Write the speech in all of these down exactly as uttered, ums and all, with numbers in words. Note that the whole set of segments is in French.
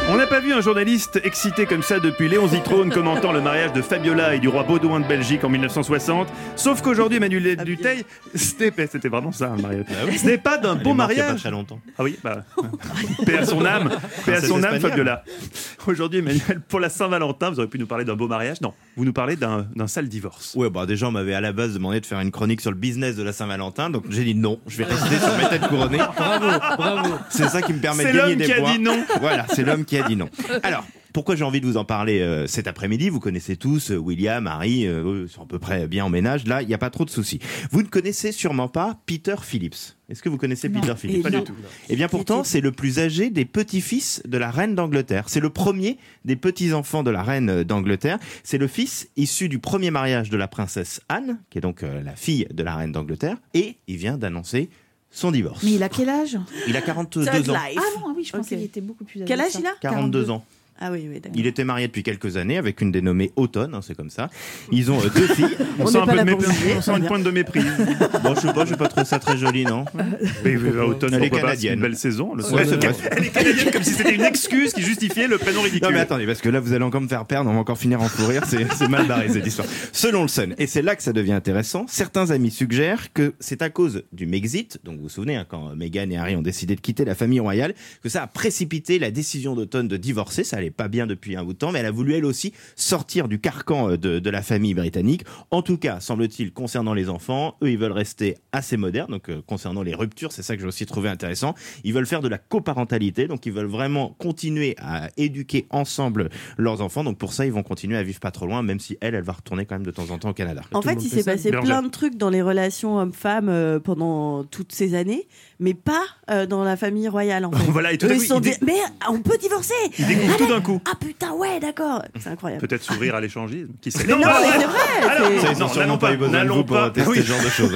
On n'a pas vu un journaliste excité comme ça depuis Léon Zitrone commentant le mariage de Fabiola et du roi Baudouin de Belgique en mille neuf cent soixante. Sauf qu'aujourd'hui, Emmanuel Dutheil, c'était, c'était vraiment ça, le mariage. Bah oui. Ce n'est pas d'un beau mariage. Il y a pas longtemps. Ah oui, bah, paix à son âme, paix à son âme, Fabiola. Aujourd'hui, Emmanuel, pour la Saint-Valentin, vous auriez pu nous parler d'un beau mariage. Non, vous nous parlez d'un, d'un sale divorce. Ouais, bah déjà, on m'avait à la base demandé de faire une chronique sur le business de la Saint-Valentin, donc j'ai dit non, je vais rester sur mes têtes couronnées. Bravo, bravo. C'est ça qui me permet C'est de gagner l'homme des qui a points. dit non. Voilà, c'est l'homme qui a dit non. Alors, pourquoi j'ai envie de vous en parler euh, cet après-midi? Vous connaissez tous euh, William, Harry, euh, eux sont à peu près bien en ménage. Là, il n'y a pas trop de soucis. Vous ne connaissez sûrement pas Peter Phillips. Est-ce que vous connaissez Non. Peter Phillips? Pas du tout. Eh bien pourtant, c'est le plus âgé des petits-fils de la reine d'Angleterre. C'est le premier des petits-enfants de la reine d'Angleterre. C'est le fils issu du premier mariage de la princesse Anne, qui est donc euh, la fille de la reine d'Angleterre. Et il vient d'annoncer son divorce. Mais il a quel âge? Il a quarante-deux Thug ans. life. Ah non, ah oui, je pensais Ok. qu'il était beaucoup plus âgé. Quel que âge ça. il a? quarante-deux ans. Ah oui, oui, d'accord. Il était marié depuis quelques années avec une dénommée Automne, hein, c'est comme ça. Ils ont euh, deux filles. On, On sent n'est un pas peu de là pour mépris, juger, on sent très une bien. pointe de mépris. Bon, je sais pas, j'ai pas trouvé ça très joli, non? Mais euh, Automne, Elle est pourquoi pas, c'est canadienne. une belle saison. Le Ouais, c'est vrai. Elle est canadienne comme si c'était une excuse qui justifiait le prénom ridicule. Non mais attendez, parce que là vous allez encore me faire perdre, on va encore finir en fou rire, c'est, c'est mal barré cette histoire. Selon le Sun, et c'est là que ça devient intéressant, certains amis suggèrent que c'est à cause du Megxit, donc vous vous souvenez hein, quand Meghan et Harry ont décidé de quitter la famille royale, que ça a précipité la décision d'Automne de divorcer, ça allait pas bien depuis un bout de temps, mais elle a voulu elle aussi sortir du carcan de, de la famille britannique. En tout cas, semble-t-il, concernant les enfants, eux ils veulent rester assez modernes, donc euh, concernant les ruptures, c'est ça que j'ai aussi trouvé intéressant, ils veulent faire de la coparentalité, donc ils veulent vraiment continuer à éduquer ensemble leurs enfants, donc pour ça ils vont continuer à vivre pas trop loin, même si elle, elle va retourner quand même de temps en temps au Canada. En Tout le fait, monde il fait s'est ça. passé Bérangère. plein de trucs dans les relations hommes-femmes euh, pendant toutes ces années, mais pas euh, dans la famille royale. En fait. Voilà, et tout Eux, à ils coup, se sont il dit, dé- mais on peut divorcer. il découvre tout d'un coup. Ah putain, ouais, d'accord. C'est incroyable. Peut-être s'ouvrir à l'échangisme. Qui sait? Mais non, mais c'est vrai. Alors, c'est- Ça, ils non, ont sûrement n'allons pas pas, eu besoin de n'allons vous pour pas. tester Ah oui. ce genre de choses.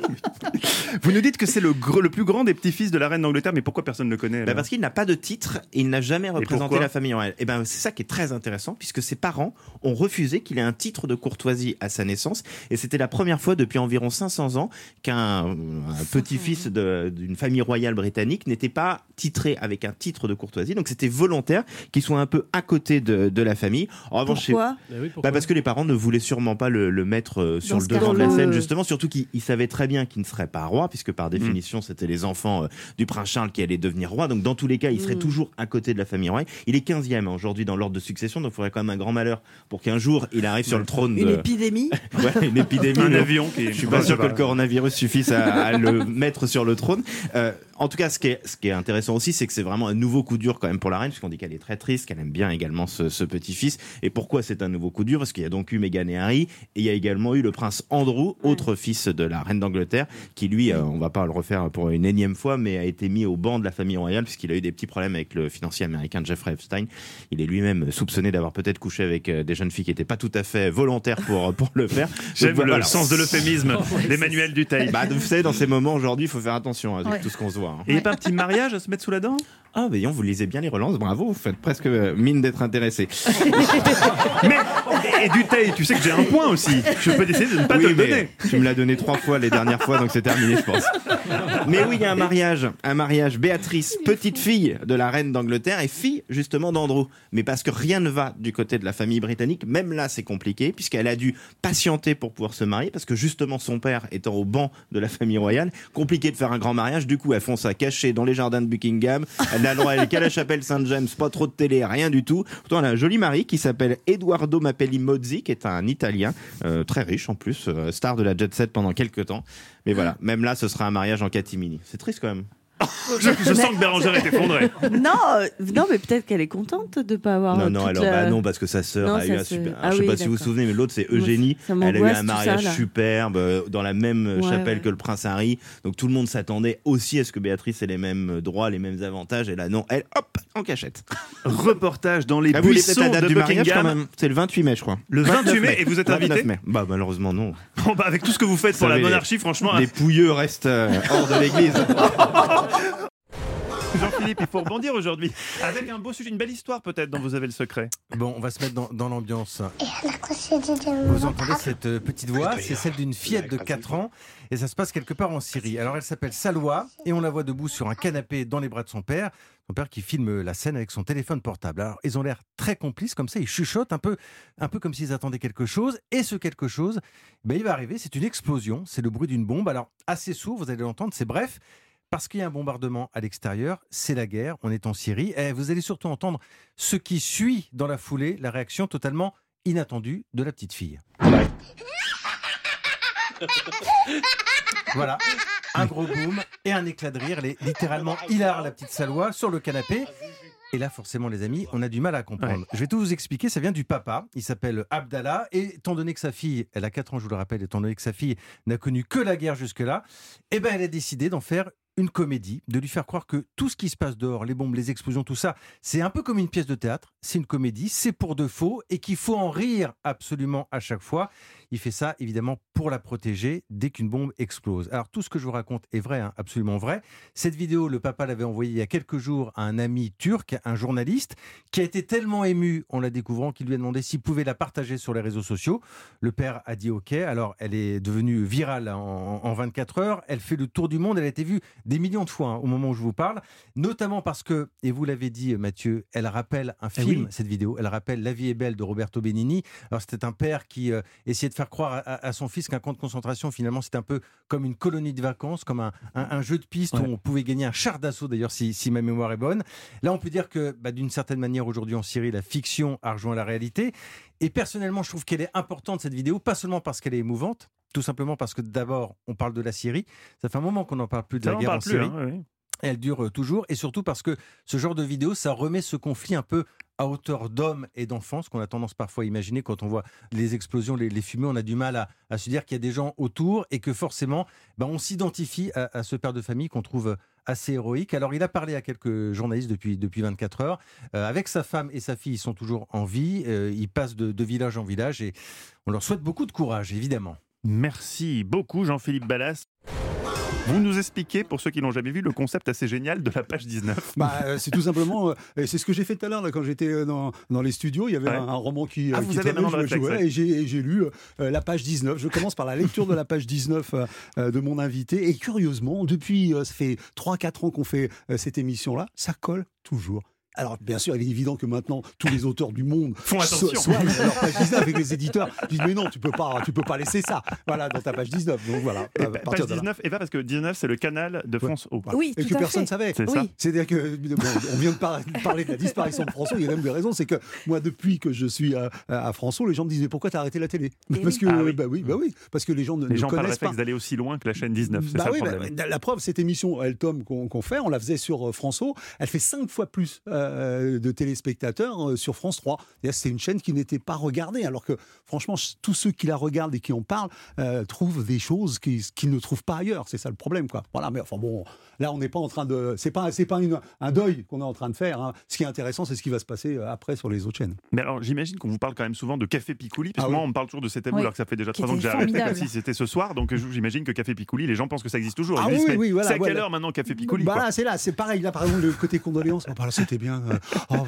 Vous nous dites que c'est le, gr- le plus grand des petits-fils de la reine d'Angleterre, mais pourquoi personne ne le connaît Bah alors parce qu'il n'a pas de titre et il n'a jamais représenté pourquoi la famille royale. Et ben c'est ça qui est très intéressant puisque ses parents ont refusé qu'il ait un titre de courtoisie à sa naissance et c'était la première fois depuis environ cinq cents ans qu'un un petit-fils de- d'une famille royale britannique n'était pas titré avec un titre de courtoisie. Donc c'était volontaire qu'il soit un peu à côté de, de la famille. En revanche, c'est- Pourquoi? Bah oui, pourquoi bah parce que les parents ne voulaient sûrement pas le, le mettre euh, sur Dans le ce devant de la cas-là, scène, le- justement, surtout qu'ils ils savaient très bien qu'il ne serait pas roi, puisque par définition, c'était les enfants euh, du prince Charles qui allaient devenir roi. Donc, dans tous les cas, il serait Mm. toujours à côté de la famille royale. Il est quinzième hein, aujourd'hui dans l'ordre de succession, donc il faudrait quand même un grand malheur pour qu'un jour, il arrive sur le trône Une de... épidémie. Ouais, une épidémie. Un non. avion qui. Je suis pas sûr que le coronavirus suffise à, à le mettre sur le trône. Euh, en tout cas, ce qui est, ce qui est intéressant aussi, c'est que c'est vraiment un nouveau coup dur quand même pour la reine, puisqu'on dit qu'elle est très triste, qu'elle aime bien également ce, ce petit-fils. Et pourquoi c'est un nouveau coup dur? Parce qu'il y a donc eu Meghan et Harry, et il y a également eu le prince Andrew, autre fils de la reine d'Angleterre, qui lui, euh, on va pas le refaire pour une énième fois, mais a été mis au banc de la famille royale, puisqu'il a eu des petits problèmes avec le financier américain Jeffrey Epstein. Il est lui-même soupçonné d'avoir peut-être couché avec euh, des jeunes filles qui n'étaient pas tout à fait volontaires pour, pour le faire. J'aime Donc, le voilà. sens de l'euphémisme d'Emmanuel Dutheil. Bah, vous savez, dans ces moments aujourd'hui, il faut faire attention à Ouais. tout ce qu'on se voit. hein. Et il n'y a pas un petit mariage à se mettre sous la dent? Ah, voyons, vous lisez bien les relances, bravo, vous faites presque euh, mine d'être intéressé. Mais, et Dutheil, tu sais que j'ai un point aussi. Je peux décider de ne pas Oui, te le mais donner. tu me l'as donné trois fois les dernières fois, donc c'est terminé, je pense. Mais oui, il y a un mariage, un mariage. Béatrice, petite fille de la reine d'Angleterre et fille justement d'Andrew. Mais parce que rien ne va du côté de la famille britannique, même là c'est compliqué, puisqu'elle a dû patienter pour pouvoir se marier, parce que justement son père étant au banc de la famille royale, compliqué de faire un grand mariage. Du coup, elles font ça cachée dans les jardins de Buckingham. Elle n'a le droit qu'à la chapelle Saint-James, pas trop de télé, rien du tout. Pourtant, elle a un joli mari qui s'appelle Edoardo Mappelli Mozzi, qui est un Italien, euh, très riche en plus, euh, star de la jet set pendant quelques temps. Mais voilà, même là, ce sera un mariage en catimini. C'est triste quand même. Je, je sens que Bérangère est effondrée. Non, euh, non, mais peut-être qu'elle est contente de pas avoir. Non, euh, non, toute alors, la- bah non, parce que sa sœur Non, a eu ça un se- super. Ah je sais oui, pas si vous vous d'accord. souvenez, mais l'autre c'est Eugénie. Ça Elle a eu m'angoisse, un tout mariage ça, là. superbe euh, dans la même euh, Ouais, chapelle ouais. que le prince Harry. Donc tout le monde s'attendait aussi à ce que Béatrice ait les mêmes droits, les mêmes avantages. Et là, non, elle, hop, en cachette. Reportage dans les Ah, vous voulez buissons peut-être la date de du mariage quand Buckingham. même? C'est le vingt-huit mai, je crois. Le vingt-huit mai, et vous êtes vingt-neuf invité? mai. Bah malheureusement non. Bon, bah, avec tout ce que vous faites pour Vous la savez, monarchie, franchement. Les pouilleux restent euh, hors de l'église. Jean-Philippe, il faut rebondir aujourd'hui avec un beau sujet, une belle histoire peut-être dont vous avez le secret. Bon, on va se mettre dans, dans l'ambiance. Vous Vous entendez cette euh, petite voix, c'est celle d'une fillette de quatre ans et ça se passe quelque part en Syrie. Alors elle s'appelle Salwa et on la voit debout sur un canapé dans les bras de son père. Son père qui filme la scène avec son téléphone portable. Alors ils ont l'air très complices comme ça, ils chuchotent un peu, un peu comme s'ils attendaient quelque chose. Et ce quelque chose, ben, il va arriver, c'est une explosion, c'est le bruit d'une bombe. Alors assez sourd, vous allez l'entendre, c'est bref. Parce qu'il y a un bombardement à l'extérieur, c'est la guerre, on est en Syrie. Et vous allez surtout entendre ce qui suit dans la foulée, la réaction totalement inattendue de la petite fille. Voilà, un gros boom et un éclat de rire. Elle est littéralement hilar, la petite Salwa, sur le canapé. Et là, forcément, les amis, on a du mal à comprendre. Ouais. Je vais tout vous expliquer, ça vient du papa. Il s'appelle Abdallah. Et étant donné que sa fille, elle a quatre ans, je vous le rappelle, étant donné que sa fille n'a connu que la guerre jusque-là, eh ben, elle a décidé d'en faire une comédie, de lui faire croire que tout ce qui se passe dehors, les bombes, les explosions, tout ça, c'est un peu comme une pièce de théâtre, c'est une comédie, c'est pour de faux et qu'il faut en rire absolument à chaque fois. Il fait ça évidemment pour la protéger dès qu'une bombe explose. Alors tout ce que je vous raconte est vrai, hein, absolument vrai. Cette vidéo, le papa l'avait envoyée il y a quelques jours à un ami turc, un journaliste, qui a été tellement ému en la découvrant qu'il lui a demandé s'il pouvait la partager sur les réseaux sociaux. Le père a dit OK, alors elle est devenue virale en, en vingt-quatre heures, elle fait le tour du monde, elle a été vue des millions de fois hein, au moment où je vous parle, notamment parce que, et vous l'avez dit Mathieu, elle rappelle un film, eh oui. cette vidéo, elle rappelle La vie est belle de Roberto Benigni. Alors c'était un père qui euh, essayait de faire croire à, à, à son fils qu'un camp de concentration, finalement, c'était un peu comme une colonie de vacances, comme un, un, un jeu de piste ouais. où on pouvait gagner un char d'assaut, d'ailleurs, si, si ma mémoire est bonne. Là, on peut dire que, bah, d'une certaine manière, aujourd'hui en Syrie, la fiction a rejoint la réalité. Et personnellement, je trouve qu'elle est importante, cette vidéo, pas seulement parce qu'elle est émouvante, tout simplement parce que d'abord, on parle de la Syrie. Ça fait un moment qu'on n'en parle plus de ça la guerre en plus, Syrie. Hein, oui. Elle dure toujours, et surtout parce que ce genre de vidéo, ça remet ce conflit un peu à hauteur d'hommes et d'enfants, ce qu'on a tendance parfois à imaginer quand on voit les explosions, les, les fumées, on a du mal à, à se dire qu'il y a des gens autour et que forcément, ben on s'identifie à, à ce père de famille qu'on trouve assez héroïque. Alors il a parlé à quelques journalistes depuis, depuis vingt-quatre heures. Euh, avec sa femme et sa fille, ils sont toujours en vie. Euh, ils passent de, de village en village et on leur souhaite beaucoup de courage, évidemment. Merci beaucoup Jean-Philippe Ballas. Vous nous expliquez, pour ceux qui l'ont jamais vu, le concept assez génial de la page dix-neuf. Bah, euh, c'est tout simplement, euh, c'est ce que j'ai fait tout à l'heure là, quand j'étais dans, dans les studios. Il y avait ouais. un, un roman qui, ah, euh, vous qui avez traînait, je, je, je, ouais, et j'ai, et j'ai lu euh, la page dix-neuf. Je commence par la lecture de la page dix-neuf euh, de mon invité. Et curieusement, depuis, euh, ça fait trois quatre ans qu'on fait euh, cette émission-là, ça colle toujours. Alors, bien sûr, il est évident que maintenant, tous les auteurs du monde font attention. So, soient leur page dix-neuf avec les éditeurs. Ils disent, mais non, tu peux pas, tu peux pas laisser ça. Voilà, dans ta page dix-neuf. Donc voilà. Et à page dix-neuf, et pas parce que dix-neuf, c'est le canal de France O. Ouais. Oui, et tout que à personne fait. ne savait. C'est oui. ça. C'est-à-dire que, bon, on vient de par- parler de la disparition de François. Il y a même des raisons. C'est que moi, depuis que je suis à, à François, les gens me disent, mais pourquoi t'as arrêté la télé? Et Parce oui. que, ah, oui. bah oui, bah oui, parce que les gens ne, les ne gens connaissent pas. Les gens pas le réflexe d'aller aussi loin que la chaîne dix-neuf. C'est bah ça oui, le problème. bah, la preuve, cette émission, El Tom qu'on, qu'on fait, on la faisait sur François. Elle fait cinq fois plus euh, de téléspectateurs sur France trois. C'est-à-dire, c'est une chaîne qui n'était pas regardée, alors que franchement, tous ceux qui la regardent et qui en parlent euh, trouvent des choses qu'ils, qu'ils ne trouvent pas ailleurs. C'est ça le problème, quoi. Voilà, mais enfin bon, là, on n'est pas en train de, c'est pas, c'est pas une, un deuil qu'on est en train de faire. Hein. Ce qui est intéressant, c'est ce qui va se passer après sur les autres chaînes. Mais alors, j'imagine qu'on vous parle quand même souvent de Café Picouli, parce que ah moi, oui. on me parle toujours de cet tabou, oui. alors que ça fait déjà trois ans que j'ai arrêté, comme si c'était ce soir. Donc, j'imagine que Café Picouli, les gens pensent que ça existe toujours. Ah disent, oui, oui, voilà. C'est à voilà. quelle heure maintenant Café Picouli? Bah là, c'est là, c'est pareil. Là, par exemple, le côté condoléances, oh, bah là, c'était bien. Euh,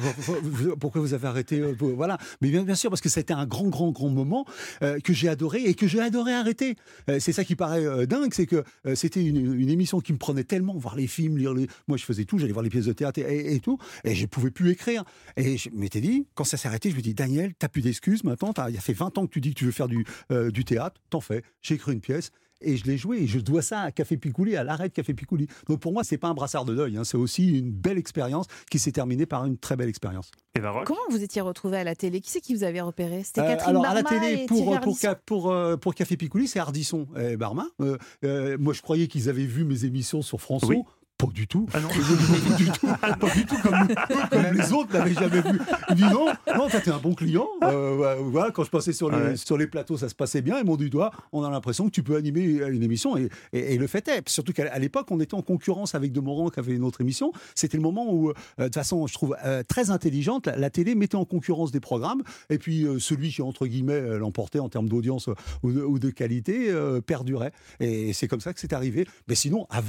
oh, pourquoi vous avez arrêté euh, Voilà. Mais bien, bien sûr, parce que ça a été un grand, grand, grand moment euh, que j'ai adoré et que j'ai adoré arrêter. Euh, c'est ça qui paraît euh, dingue, c'est que euh, c'était une, une émission qui me prenait tellement, voir les films, lire les... Moi, je faisais tout, j'allais voir les pièces de théâtre et, et, et tout, et je pouvais plus écrire. Et je m'étais dit, quand ça s'est arrêté, je me dis, Daniel, t'as plus d'excuses maintenant, il y a fait vingt ans que tu dis que tu veux faire du, euh, du théâtre, t'en fais. J'ai écrit une pièce. Et je l'ai joué, et je dois ça à Café Picouli, à l'arrêt de Café Picouli. Donc pour moi, c'est pas un brassard de deuil, hein, c'est aussi une belle expérience qui s'est terminée par une très belle expérience. Et Baroque. Comment vous étiez retrouvé à la télé? Qui c'est qui vous avait repéré? C'était euh, Catherine alors, Barma à la télé, et pour, Thierry pour, pour, pour, euh, pour Café Picouli, c'est Ardisson et Barma. Euh, euh, moi, je croyais qu'ils avaient vu mes émissions sur France O. Oui. Pas du tout. Ah non. Pas du tout. Pas du tout comme, comme les autres n'avaient jamais vu. Il dit non, non, t'es un bon client. Euh, voilà, quand je passais sur les, ouais. sur les plateaux, ça se passait bien. Ils m'ont dit, toi, on a l'impression que tu peux animer une émission. Et, et, et le fait est. Surtout qu'à l'époque, on était en concurrence avec Demorand qui avait une autre émission. C'était le moment où, euh, de toute façon, je trouve euh, très intelligente, la, la télé mettait en concurrence des programmes. Et puis, euh, celui qui, entre guillemets, l'emportait en termes d'audience ou de, ou de qualité, euh, perdurait. Et c'est comme ça que c'est arrivé. Mais sinon, avant,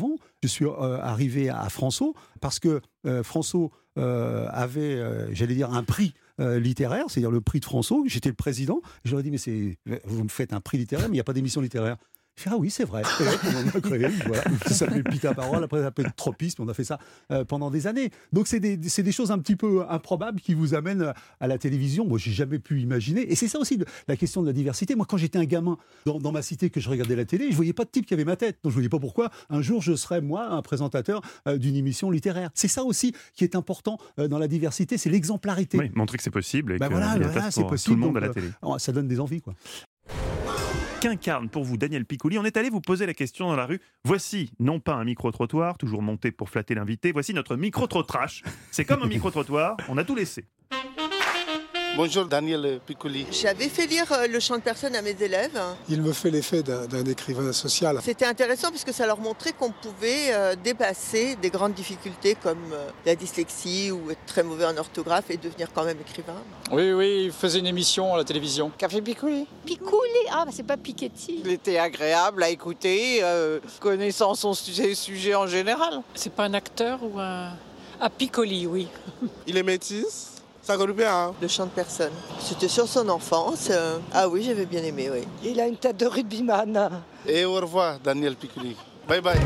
je suis euh, arrivé à François parce que euh, François euh, avait, euh, j'allais dire, un prix euh, littéraire, c'est-à-dire le prix de François. J'étais le président. Je leur ai dit, mais c'est, vous me faites un prix littéraire, mais il n'y a pas d'émission littéraire. Je fais, ah oui, c'est vrai. Et hop, on a créé, voilà. Ça s'appelait Pita Parole, après ça s'appelait Tropisme, on a fait ça euh, pendant des années. Donc c'est des, c'est des choses un petit peu improbables qui vous amènent à la télévision. Moi, j'ai jamais pu imaginer. Et c'est ça aussi la question de la diversité. Moi, quand j'étais un gamin dans, dans ma cité, que je regardais la télé, je voyais pas de type qui avait ma tête. Donc je voyais pas pourquoi un jour je serais, moi, un présentateur euh, d'une émission littéraire. C'est ça aussi qui est important euh, dans la diversité, c'est l'exemplarité. Oui, montrer que c'est possible et ben que voilà, il y a voilà, place c'est pour possible. tout le monde donc, à la télé. euh, ça donne des envies, quoi. Qu'incarne pour vous Daniel Picouli? On est allé vous poser la question dans la rue. Voici, non pas un micro-trottoir, toujours monté pour flatter l'invité, voici notre micro-trottrache. C'est comme un micro-trottoir, on a tout laissé. Bonjour Daniel Picouli. J'avais fait lire euh, Le Chant de personne à mes élèves. Il me fait l'effet d'un, d'un écrivain social. C'était intéressant parce que ça leur montrait qu'on pouvait euh, dépasser des grandes difficultés comme euh, la dyslexie ou être très mauvais en orthographe et devenir quand même écrivain. Oui, oui, il faisait une émission à la télévision. Café Picouli. Picouli, ah bah c'est pas Piketty. Il était agréable à écouter, euh, connaissant son sujet, sujet en général. C'est pas un acteur ou un... Ah, Piccoli, oui. Il est métis. Ça colle bien, hein. Le Chant de personne. C'était sur son enfance. Euh... Ah oui, j'avais bien aimé, oui. Il a une tête de rugbyman. Et au revoir, Daniel Picouli. Bye bye.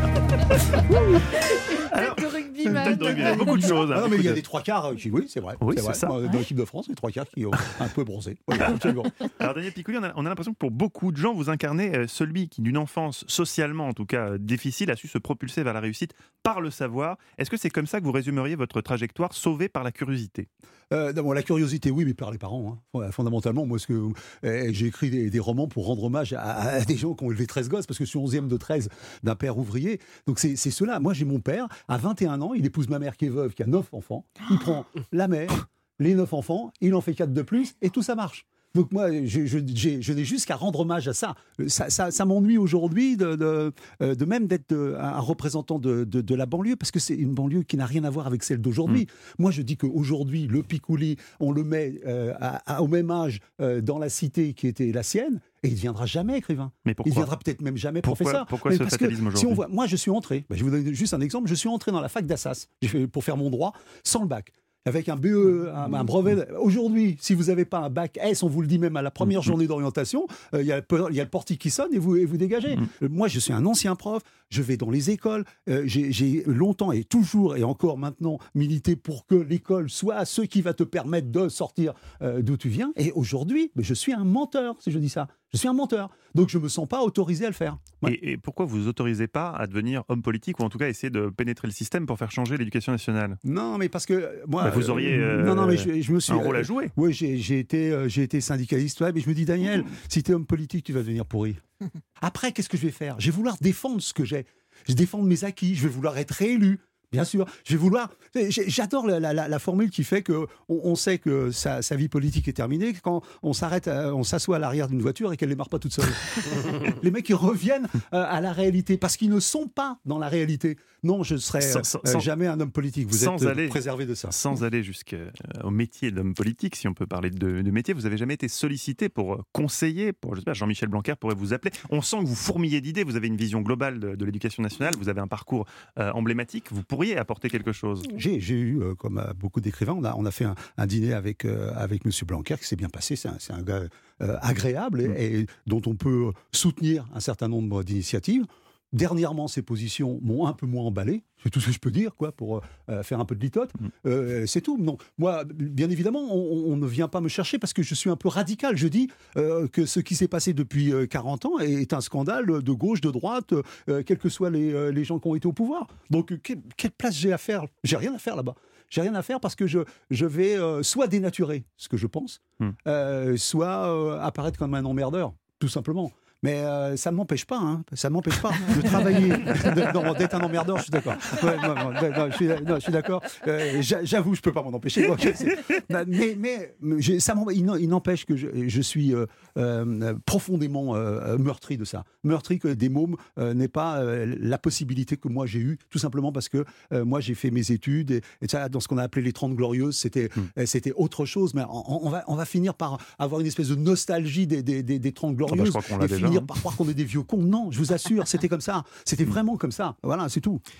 Alors, tête de rugbyman. tête de rugbyman, beaucoup de choses. Hein, Ah non, mais il y a de... des trois quarts qui, oui, c'est vrai. Oui, c'est c'est vrai. ça. Dans l'équipe de France, les trois quarts qui ont un peu bronzé. Oui, absolument. Alors Daniel Picouli, on a, on a l'impression que pour beaucoup de gens, vous incarnez euh, celui qui, d'une enfance socialement en tout cas euh, difficile, a su se propulser vers la réussite par le savoir. Est-ce que c'est comme ça que vous résumeriez votre trajectoire, sauvée par la curiosité? Euh, non, bon, la curiosité, oui, mais par les parents. Hein. Fondamentalement, moi, ce que, euh, j'ai écrit des, des romans pour rendre hommage à, à des gens qui ont élevé treize gosses, parce que je suis onzième de treize d'un père ouvrier. Donc c'est, c'est cela. Moi, j'ai mon père, à vingt et un ans, il épouse ma mère qui est veuve, qui a neuf enfants. Il prend la mère, les neuf enfants, il en fait quatre de plus, et tout ça marche. Donc moi, je, je, j'ai, je n'ai juste qu'à rendre hommage à ça. Ça, ça, ça m'ennuie aujourd'hui de, de, de même d'être de, un représentant de, de, de la banlieue, parce que c'est une banlieue qui n'a rien à voir avec celle d'aujourd'hui. Mmh. Moi, je dis qu'aujourd'hui, le Picouli, on le met euh, à, à, au même âge euh, dans la cité qui était la sienne, et il ne deviendra jamais écrivain. Mais pourquoi? Il ne deviendra peut-être même jamais pourquoi, professeur. Pourquoi mais ce parce fatalisme que, aujourd'hui? si on voit, moi, je suis entré, ben, je vous donne juste un exemple, je suis entré dans la fac d'Assas j'ai fait, pour faire mon droit sans le bac. Avec un B E, un, un brevet. Aujourd'hui, si vous n'avez pas un bac S, on vous le dit même à la première journée d'orientation, il euh, y, y a le portique qui sonne et vous, et vous dégagez. Mmh. Euh, moi, je suis un ancien prof, je vais dans les écoles, euh, j'ai, j'ai longtemps et toujours et encore maintenant milité pour que l'école soit ce qui va te permettre de sortir euh, d'où tu viens. Et aujourd'hui, je suis un menteur, si je dis ça. Je suis un menteur. Donc je ne me sens pas autorisé à le faire. Ouais. Et, et pourquoi vous vous autorisez pas à devenir homme politique ou en tout cas essayer de pénétrer le système pour faire changer l'éducation nationale? Non, mais parce que moi... Bah vous auriez euh, non, non, mais je, je me suis, un rôle à jouer. Euh, oui, j'ai, j'ai, été, euh, j'ai été syndicaliste, ouais, mais je me dis, Daniel, si tu es homme politique, tu vas devenir pourri. Après, qu'est-ce que je vais faire? Je vais vouloir défendre ce que j'ai. Je vais défendre mes acquis, je vais vouloir être réélu. Bien sûr, je vais vouloir. J'adore la, la, la formule qui fait que on, on sait que sa, sa vie politique est terminée quand on s'arrête, on s'assoit à l'arrière d'une voiture et qu'elle ne démarre pas toute seule. Les mecs, ils reviennent à la réalité parce qu'ils ne sont pas dans la réalité. Non, je ne serai sans, sans, euh, jamais un homme politique. Vous sans êtes aller, préservé de ça. Sans aller jusqu'au métier d'homme politique, si on peut parler de, de métier, vous n'avez jamais été sollicité pour conseiller, pour, je sais pas, Jean-Michel Blanquer pourrait vous appeler. On sent que vous fourmillez d'idées, vous avez une vision globale de, de l'éducation nationale, vous avez un parcours euh, emblématique, vous pourriez apporter quelque chose. J'ai, j'ai eu, euh, comme euh, beaucoup d'écrivains, on a, on a fait un, un dîner avec, euh, avec M. Blanquer qui s'est bien passé. C'est un, c'est un gars euh, agréable et, mmh. et dont on peut soutenir un certain nombre d'initiatives. Dernièrement, ces positions m'ont un peu moins emballé, c'est tout ce que je peux dire, quoi, pour euh, faire un peu de litote. Mmh. Euh, c'est tout. Non, moi, bien évidemment, on, on ne vient pas me chercher parce que je suis un peu radical. Je dis euh, que ce qui s'est passé depuis quarante ans est un scandale de gauche, de droite, euh, quels que soient les, les gens qui ont été au pouvoir. Donc, que, quelle place j'ai à faire? J'ai rien à faire là-bas. J'ai rien à faire parce que je, je vais euh, soit dénaturer ce que je pense, mmh. euh, soit euh, apparaître comme un emmerdeur, tout simplement. Mais euh, ça ne m'empêche pas, hein, ça ne m'empêche pas de travailler, non, d'être un emmerdeur, je suis d'accord. Ouais, non, non, non, je, suis, non, je suis d'accord. Euh, j'avoue, je ne peux pas m'en empêcher. Mais, mais ça il n'empêche que je, je suis euh, euh, profondément euh, meurtri de ça. Meurtri que des mômes euh, n'aient pas euh, la possibilité que moi j'ai eue, tout simplement parce que euh, moi j'ai fait mes études, et, et ça, dans ce qu'on a appelé les trente glorieuses, c'était, mmh. c'était autre chose. Mais on, on, va, on va finir par avoir une espèce de nostalgie des, des, des, des trente glorieuses. Ah bah, je crois qu'on l'a déjà. finir par croire qu'on est des vieux cons. Non, je vous assure, c'était comme ça. C'était vraiment comme ça. Voilà, c'est tout.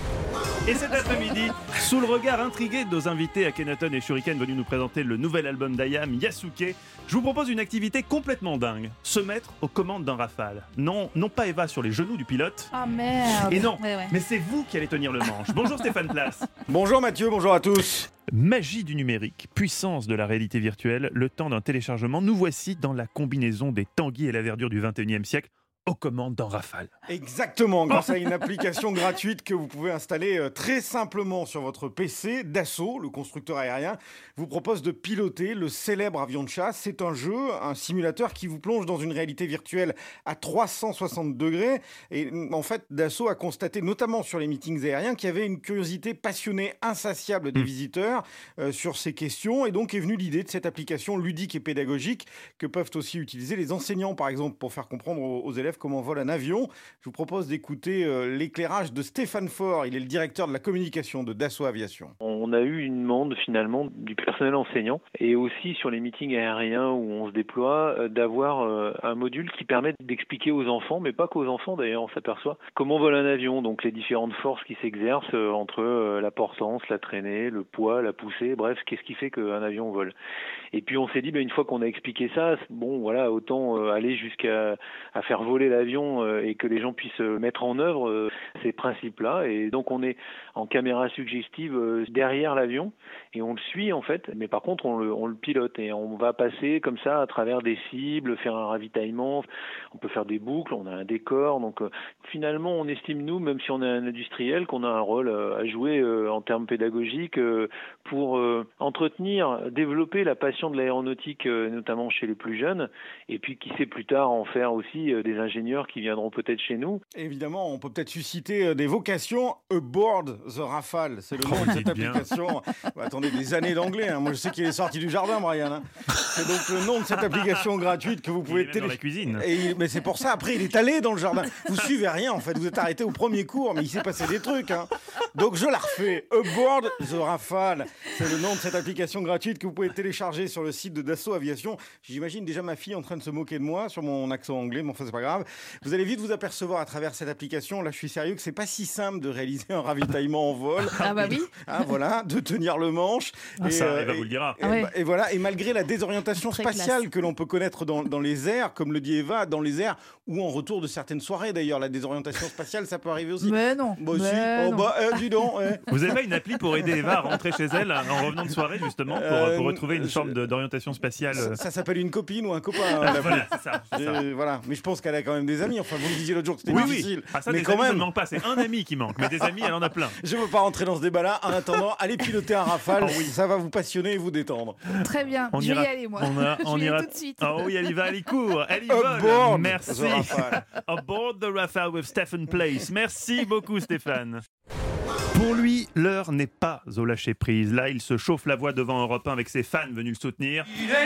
Et cet après-midi, sous le regard intrigué de nos invités Akhenaton et Shuriken venus nous présenter le nouvel album d'Ayam, Yasuke, je vous propose une activité complètement dingue. Se mettre aux commandes d'un Rafale. Non, non pas Eva sur les genoux du pilote. Ah merde. Et non, Ouais, ouais. mais c'est vous qui allez tenir le manche. Bonjour Stéphane Place. Bonjour Mathieu, bonjour à tous. Magie du numérique, puissance de la réalité virtuelle, le temps d'un téléchargement, nous voici dans la combinaison des Tanguy et la verdure du vingt et unième siècle, aux commandes d'un Rafale. Exactement, grâce à une application gratuite que vous pouvez installer euh, très simplement sur votre P C, Dassault, le constructeur aérien, vous propose de piloter le célèbre avion de chasse. C'est un jeu, un simulateur qui vous plonge dans une réalité virtuelle à trois cent soixante degrés. Et en fait, Dassault a constaté, notamment sur les meetings aériens, qu'il y avait une curiosité passionnée, insatiable des mmh. visiteurs euh, sur ces questions. Et donc est venue l'idée de cette application ludique et pédagogique que peuvent aussi utiliser les enseignants, par exemple, pour faire comprendre aux, aux élèves comment on vole un avion. Je vous propose d'écouter euh, l'éclairage de Stéphane Faure. Il est le directeur de la communication de Dassault Aviation. On a eu une demande finalement du personnel enseignant et aussi sur les meetings aériens où on se déploie euh, d'avoir euh, un module qui permet d'expliquer aux enfants, mais pas qu'aux enfants d'ailleurs, on s'aperçoit, comment vole un avion, donc les différentes forces qui s'exercent euh, entre euh, la portance, la traînée, le poids, la poussée, bref, qu'est-ce qui fait qu'un avion vole. Et puis on s'est dit, ben, une fois qu'on a expliqué ça, bon voilà, autant euh, aller jusqu'à à faire voler l'avion euh, et que les gens puissent mettre en œuvre euh, ces principes-là. Et donc on est en caméra suggestive euh, derrière l'avion et on le suit en fait, mais par contre on le, on le pilote et on va passer comme ça à travers des cibles, faire un ravitaillement, on peut faire des boucles, on a un décor. Donc euh, finalement on estime nous, même si on est un industriel, qu'on a un rôle euh, à jouer euh, en termes pédagogiques euh, pour euh, entretenir, développer la passion de l'aéronautique, euh, notamment chez les plus jeunes, et puis qui sait plus tard en faire aussi euh, des ingénieurs qui viendront peut-être chez nous. Évidemment, on peut peut-être susciter des vocations. Aboard the Rafale, c'est le nom oh, de cette application. Bah, attendez, des années d'anglais. Hein. Moi, je sais qu'il est sorti du jardin, Brian. Hein. C'est donc le nom de cette application gratuite que vous pouvez télécharger. Dans la cuisine. Et, mais c'est pour ça. Après, il est allé dans le jardin. Vous suivez rien, en fait. Vous êtes arrêté au premier cours, mais il s'est passé des trucs. Hein. Donc, je la refais. Aboard the Rafale, c'est le nom de cette application gratuite que vous pouvez télécharger sur le site de Dassault Aviation. J'imagine déjà ma fille en train de se moquer de moi sur mon accent anglais, mais enfin, c'est pas grave. Vous allez vite vous apercevoir à travers cette application, là je suis sérieux, que c'est pas si simple de réaliser un ravitaillement en vol. Ah bah oui. Ah voilà, de tenir le manche. Ah, et, ça, euh, Eva vous le dira. Et, Ah ouais. et, et voilà, et malgré la désorientation Très spatiale classe. que l'on peut connaître dans, dans les airs, comme le dit Eva, dans les airs, ou en retour de certaines soirées d'ailleurs, la désorientation spatiale, ça peut arriver aussi. Mais non. Bah, aussi. mais Oh non. bah, eh, dis donc. Eh. Vous avez pas une appli pour aider Eva à rentrer chez elle en revenant de soirée justement pour, Euh, pour retrouver une je- forme de- d'orientation spatiale Ça, euh, ça s'appelle une copine ou un copain. hein, ah, l'appli. voilà, c'est ça, c'est ça. Euh, voilà, mais je pense qu'elle a quand même des amis. Enfin, vous me disiez l'autre jour que c'était Oui, difficile. oui. Ah, ça, mais des quand amis, ça même, ne manque pas. C'est un ami qui manque, mais des amis, elle en a plein. je veux pas rentrer dans ce débat-là. En attendant, allez piloter un Rafale. Oh oui. Ça va vous passionner et vous détendre. Très bien. On je vais ira- y aller moi. On, a- je on vais y ira aller tout de suite. Oh oui, elle y va, elle y court, elle y Aboard vole. Merci. the Rafale. Aboard the Rafale with Stephen Place. Merci beaucoup, Stéphane. Pour lui, l'heure n'est pas au lâcher-prise. Là, il se chauffe la voix devant Europe un avec ses fans venus le soutenir.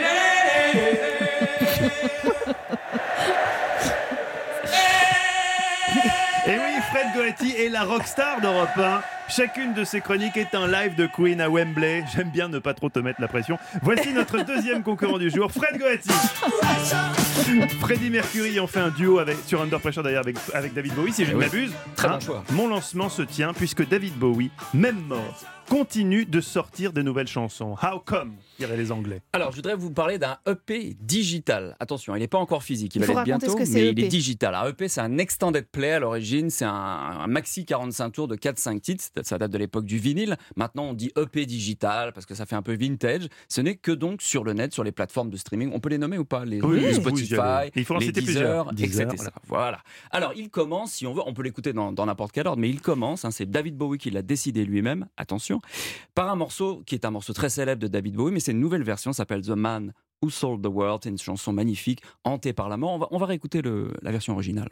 Et oui, Fred Goetti est la rockstar d'Europe un. Chacune de ses chroniques est un live de Queen à Wembley. J'aime bien ne pas trop te mettre la pression. Voici notre deuxième concurrent du jour, Fred Goetti. Freddie Mercury en fait un duo avec, sur Under Pressure d'ailleurs avec, avec David Bowie, si je ne Oui. m'abuse. Très bon choix. Mon lancement se tient puisque David Bowie, même mort, continue de sortir de nouvelles chansons. How come, diraient les Anglais. Alors, je voudrais vous parler d'un E P digital. Attention, il n'est pas encore physique, il, Il va faut l'être raconter bientôt, ce que c'est, mais E il P. est digital. Un E P, c'est un extended play à l'origine, c'est un, un maxi quarante-cinq tours de quatre cinq titres, ça date de l'époque du vinyle. Maintenant, on dit E P digital parce que ça fait un peu vintage. Ce n'est que donc sur le net, sur les plateformes de streaming. On peut les nommer ou pas? Les, Oui, les oui, Spotify, oui, il faut en les citer Deezer, plusieurs. et cetera. Deezer, Voilà. Alors, il commence, si on veut, on peut l'écouter dans, dans n'importe quel ordre, mais il commence, hein, c'est David Bowie qui l'a décidé lui-même, attention, par un morceau qui est un morceau très célèbre de David Bowie, mais c'est une nouvelle version, ça s'appelle The Man Who Sold the World, c'est une chanson magnifique, hantée par la mort. On va, on va réécouter le, la version originale.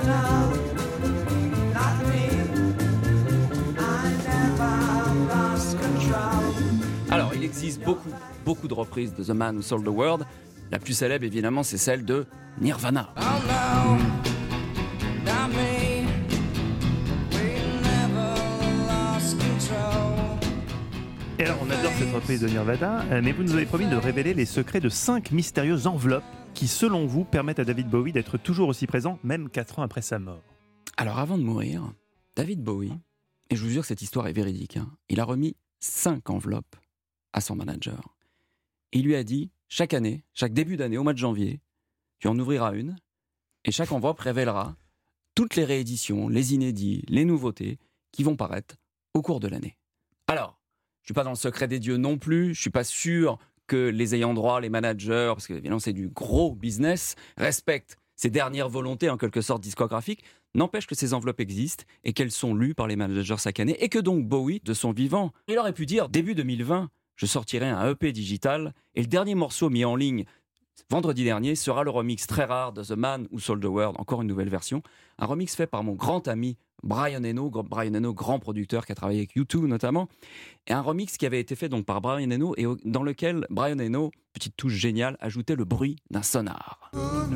Alors, il existe beaucoup, beaucoup de reprises de The Man Who Sold the World. La plus célèbre, évidemment, c'est celle de Nirvana. Et alors, on adore cette reprise de Nirvana, euh, mais vous nous avez promis de révéler les secrets de cinq mystérieuses enveloppes qui, selon vous, permettent à David Bowie d'être toujours aussi présent, même quatre ans après sa mort? Alors, avant de mourir, David Bowie, et je vous jure que cette histoire est véridique, hein, il a remis cinq enveloppes à son manager. Et il lui a dit, chaque année, chaque début d'année, au mois de janvier, tu en ouvriras une, et chaque enveloppe révélera toutes les rééditions, les inédits, les nouveautés qui vont paraître au cours de l'année. Alors, je ne suis pas dans le secret des dieux non plus, je ne suis pas sûr que les ayants droit, les managers, parce que évidemment c'est du gros business, respectent ces dernières volontés en quelque sorte discographiques. N'empêche que ces enveloppes existent et qu'elles sont lues par les managers chaque année, et que donc Bowie, de son vivant, il aurait pu dire début deux mille vingt, je sortirai un E P digital, et le dernier morceau mis en ligne vendredi dernier sera le remix très rare de The Man Who Sold the World, encore une nouvelle version, un remix fait par mon grand ami Brian Eno, Brian Eno, grand producteur qui a travaillé avec U deux notamment, et un remix qui avait été fait donc par Brian Eno et dans lequel Brian Eno, petite touche géniale, ajoutait le bruit d'un sonar.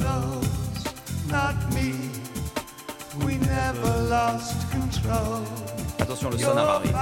Attention, le sonar arrive.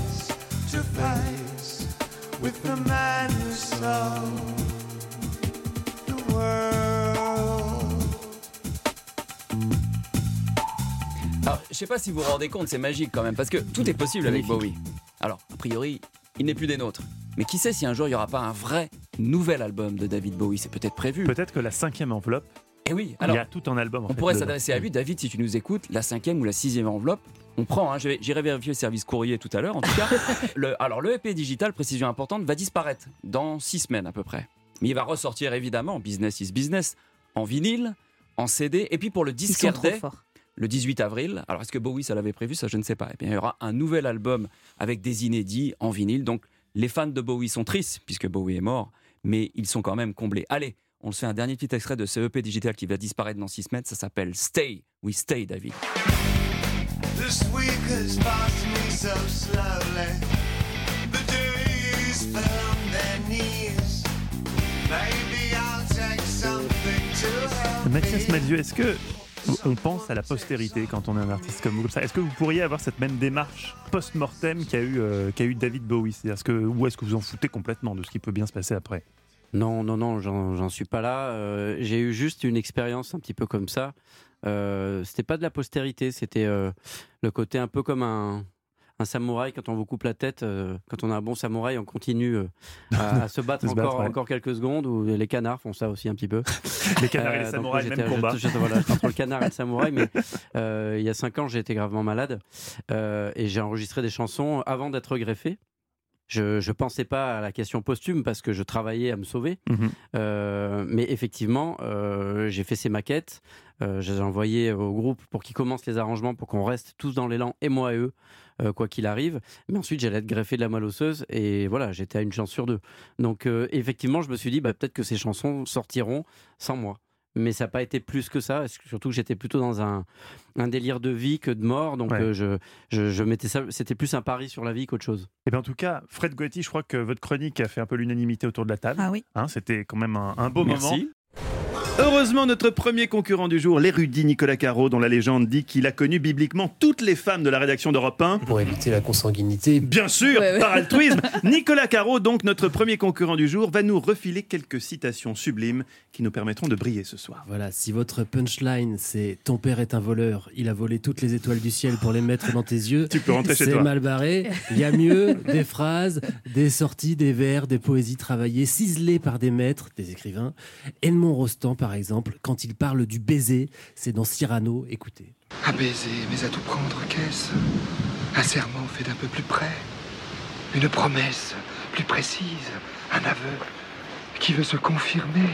Alors, je sais pas si vous vous rendez compte, c'est magique quand même, parce que tout est possible avec Bowie. Alors, a priori, il n'est plus des nôtres. Mais qui sait si un jour il n'y aura pas un vrai nouvel album de David Bowie, c'est peut-être prévu. Peut-être que la cinquième enveloppe, et oui, alors, il y a tout un album. En on fait, pourrait dedans. s'adresser à lui, David, si tu nous écoutes, la cinquième ou la sixième enveloppe, on prend, hein, j'irai vérifier le service courrier tout à l'heure, en tout cas. le, alors, le E P digital, précision importante, va disparaître dans six semaines à peu près. Mais il va ressortir évidemment, business is business, en vinyle, en C D, et puis pour le disque R D, le dix-huit avril, alors est-ce que Bowie ça l'avait prévu, ça je ne sais pas, et bien il y aura un nouvel album avec des inédits en vinyle, donc les fans de Bowie sont tristes, puisque Bowie est mort, mais ils sont quand même comblés. Allez, on se fait un dernier petit extrait de ce E P digital qui va disparaître dans six semaines, ça s'appelle Stay, We Stay, David. This week has passed me so slowly. The days fell on their knees. Maybe I'll take something to help. Mathias Malzieu, est-ce que on pense à la postérité quand on est un artiste comme vous comme ça? Est-ce que vous pourriez avoir cette même démarche post-mortem qu'a eu, euh, qu'a eu David Bowie? C'est-à-dire, est-ce que, ou est-ce que vous en foutez complètement de ce qui peut bien se passer après? Non, non, non, j'en, j'en suis pas là. Euh, j'ai eu juste une expérience un petit peu comme ça. Euh, c'était pas de la postérité, c'était euh, le côté un peu comme un, un samouraï quand on vous coupe la tête. Euh, quand on a un bon samouraï, on continue euh, à, à se battre, se battre encore, ouais. encore quelques secondes. Ou les canards font ça aussi un petit peu. Les canards et les Euh, samouraïs, donc, même j'étais- combat. j'étais- j'étais- voilà, j'étais entre le canard et le samouraï, mais euh, il y a cinq ans, j'ai été gravement malade euh, et j'ai enregistré des chansons avant d'être greffé. Je ne pensais pas à la question posthume parce que je travaillais à me sauver. Mhm. Euh, mais effectivement, euh, j'ai fait ces maquettes. Euh, je les ai envoyées au groupe pour qu'ils commencent les arrangements, pour qu'on reste tous dans l'élan, et moi et eux, euh, quoi qu'il arrive. Mais ensuite, j'allais être greffé de la moelle osseuse et voilà, j'étais à une chance sur deux. Donc euh, effectivement, je me suis dit, bah, peut-être que ces chansons sortiront sans moi. Mais ça n'a pas été plus que ça, surtout que j'étais plutôt dans un, un délire de vie que de mort, donc Ouais. euh, je, je, je mettais ça, c'était plus un pari sur la vie qu'autre chose. Et bien en tout cas, Fred Goetti, je crois que votre chronique a fait un peu l'unanimité autour de la table. Ah oui. Hein, c'était quand même un, un beau Merci. moment. Heureusement, notre premier concurrent du jour, l'érudit Nicolas Caro, dont la légende dit qu'il a connu bibliquement toutes les femmes de la rédaction d'Europe un. Pour éviter la consanguinité. Bien sûr, Ouais, ouais. par altruisme. Nicolas Caro, donc notre premier concurrent du jour, va nous refiler quelques citations sublimes qui nous permettront de briller ce soir. Voilà, si votre punchline c'est « Ton père est un voleur, il a volé toutes les étoiles du ciel pour les mettre dans tes yeux », Tu peux rentrer chez c'est toi. mal barré. Il y a mieux, des phrases, des sorties, des vers, des poésies travaillées, ciselées par des maîtres, des écrivains. Edmond Rostand, par exemple, quand il parle du baiser, c'est dans Cyrano, écoutez. Un baiser, mais à tout prendre, qu'est-ce? Un serment fait d'un peu plus près. Une promesse plus précise. Un aveu qui veut se confirmer.